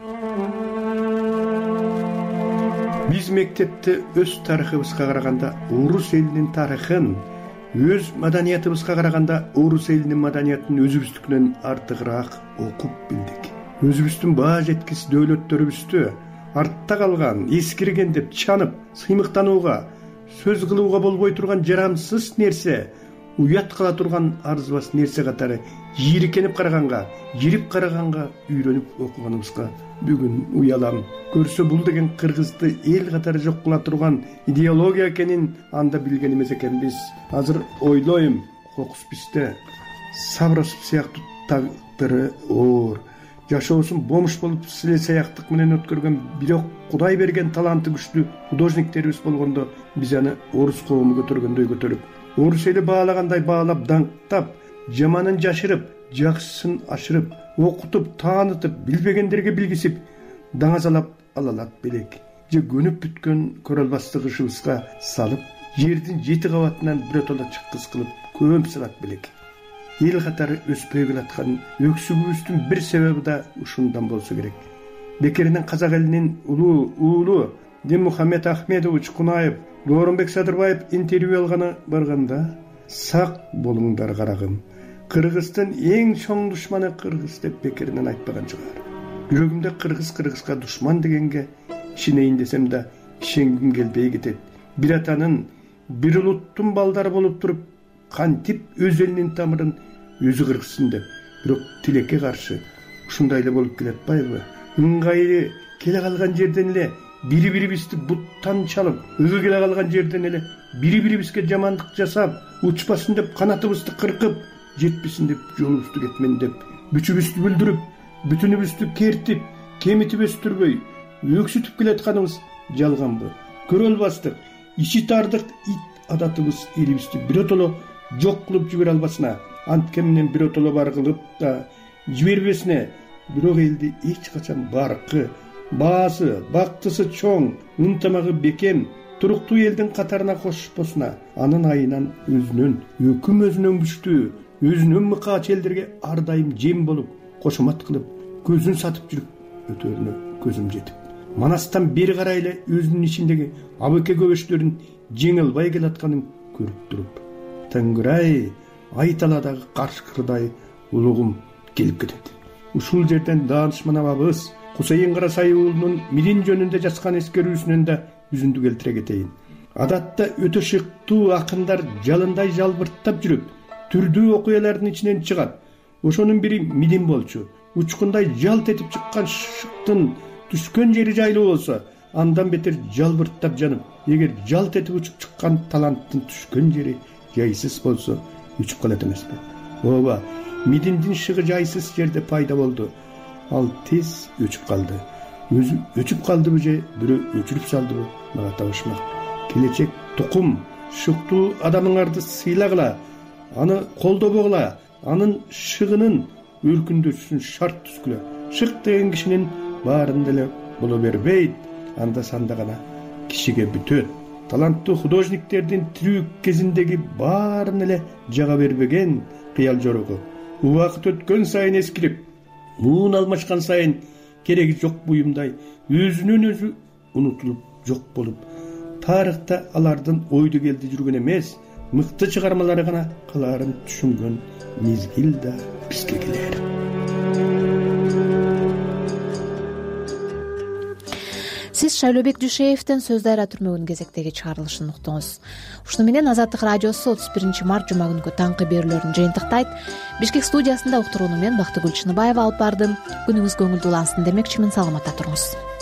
Биз мектепте өз тарыхыбызга караганда орус элинин тарыхын, өз маданиятыбызга караганда орус элинин маданиятын өзүбүздүкүнөн артыгыраак окуп билдик. Өзүбүздүн баа жеткис дөөлөттөрүбүздү артта калган, эскирген деп чанып, сыймыктанууга, сөз кылууга болбой турган жарамсыз нерсе, уят кыла турган арзыбас нерсе катары жийиркенип караганга, жирип караганга үйрөнүп окуганыбызга бүгүн уялам. Көрсө бул деген кыргызды эл катары жок кыла турган идеология экенин анда билген эмес экенбиз. Азыр ойлойм, кокус бизде Сабросов сыяктуу тагдыры оор, жашоосун бомуш болуп силе саяктык менен өткөргөн, бирок Кудай берген таланты күчтүү художниктерибиз болгондо биз аны орус коому көтөргөндөй көтөрүп, орус эли баалагандай баалап, даңктап, жаманын жашырып, жакшысын ашырып, окутуп, таанытып, билбегендерге билгисип, даңазалап алалат белек. Же көнүп бүткөн көрөлбастык ышыбызга салып, жердин жети кабатынан биротоло чыккыс кылып, көмүп салат белек. Эл катары өспөй келаткан өксүгүбүздүн бир себеби да ушундан болсо керек. Бекеринен казак элинин улуу уулу Демухамед Ахмедович Кунаев, Дооронбек Садырбаев интервью алганы барганда, сак болуңдар карагым, Кыргыздын эң чоң душманы кыргыз деп бекеринен айтпаган жыгар. Жүрөгүмдө кыргыз кыргызга душман дегенге ишенейин десем да ишенгим келбей кетет. Бир атанын, бир улуттун балдары болуп туруп, кантип өз элинин тамырын өзү кыргызсын деп, бирок тилекке каршы ушундай эле болуп келатпайбы? Ыңгайлы келе калган жерден эле бири-бирибизди буттан чалып, ыгы келе калган жерден эле бири-бирибизге жамандык жасап, учпасын деп канатыбызды кыркып, жетпесин деп жолубузду кетмен деп, күчүбүздү бүлдүрүп, бүтүнүбүздү кертип, кемитип өстүрбөй, өксүтүп келатканыбыз жалганбы? Көрө албастык, ичи тардык ит адатыбыз элибизди биротоло жок кылып жибере албасына, анткен менен биротоло бар кылып да жибербесине, бирок элди эч качан баркы, баасы, бактысы чоң, ынтымагы бекем, туруктуу элдин катарына кошпосуна, анын айынан өзүнүн, өкүм өзүнөн күчтүү, өзүнүн мыкаач элдерге ар дайым жем болуп, кошомат кылып, көзүн сатып жүрүп өтөрүнө көзүм жетип, манастан бери карай эле өзүнүн ичиндеги абыке көбөчтөрүн жеңе албай келатканын көрүп туруп, Тангырай, ай таладагы каршкырдай улугум келип кетет. Ушул жерден даанышман абабыз Кусейин Карасай уулунун Мидин жөнүндө жазган эскерүүсүнөн да үзүндү келтире кетейин. Адатта өтө шыктуу акындар жалындай жалбырттап жүрүп, түрдүү окуялардын ичинен чыгат. Ошонун бири Мидин болчу. Учкундай жалт этип чыккан шыктын түшкөн жери жайлуу болсо, андан бетер жалбырттап жанып, эгер жалт этип учуп чыккан таланттын түшкөн жери жайсыз болсо, үчүп калат эмеспи? Ооба, Мидиндин шыгы жайсыз жерде пайда болду. Ал тез өчүп калды. Өзү өчүп калдыбы же бирөө өчүрүп салдыбы, мага табышмак. Келечек тукум, шыктуу адамыңарды сыйлагыла, аны колдобогула, анын шыгынын өркүндөшүн шарт түзгүлө. шык деген кишинин баарын деле боло бербейт, анда санда гана кишиге бүтөт. Таланттуу художниктердин тирүү кезиндеги баарын эле жага бербеген кыял жорогу убакыт өткөн сайын эскирип, муун алмашкан сайын кереги жок буюмдай өзүнөн өзү унутулуп жок болуп, тарыхта алардын ойду келди жүргөн эмес, мыкты чыгармалары гана калаарын түшүнгөн мезгил да бизге келер. Сиз Шайлообек Дүйшеевдин Сөз Дайра түрмөгүнүн кезектеги чыгарылышын уктуңуз. Ушуну менен Азаттык радиосу отуз биринчи март жума күнкү таңкы берүүлөрүн жыйынтыктайт. Бишкек студиясында уктурууну мен Бактыгүл Чыныбаева алып бардым. Күнүңүз көңүлдүү улансын демекчимин. Саламатта туруңуз.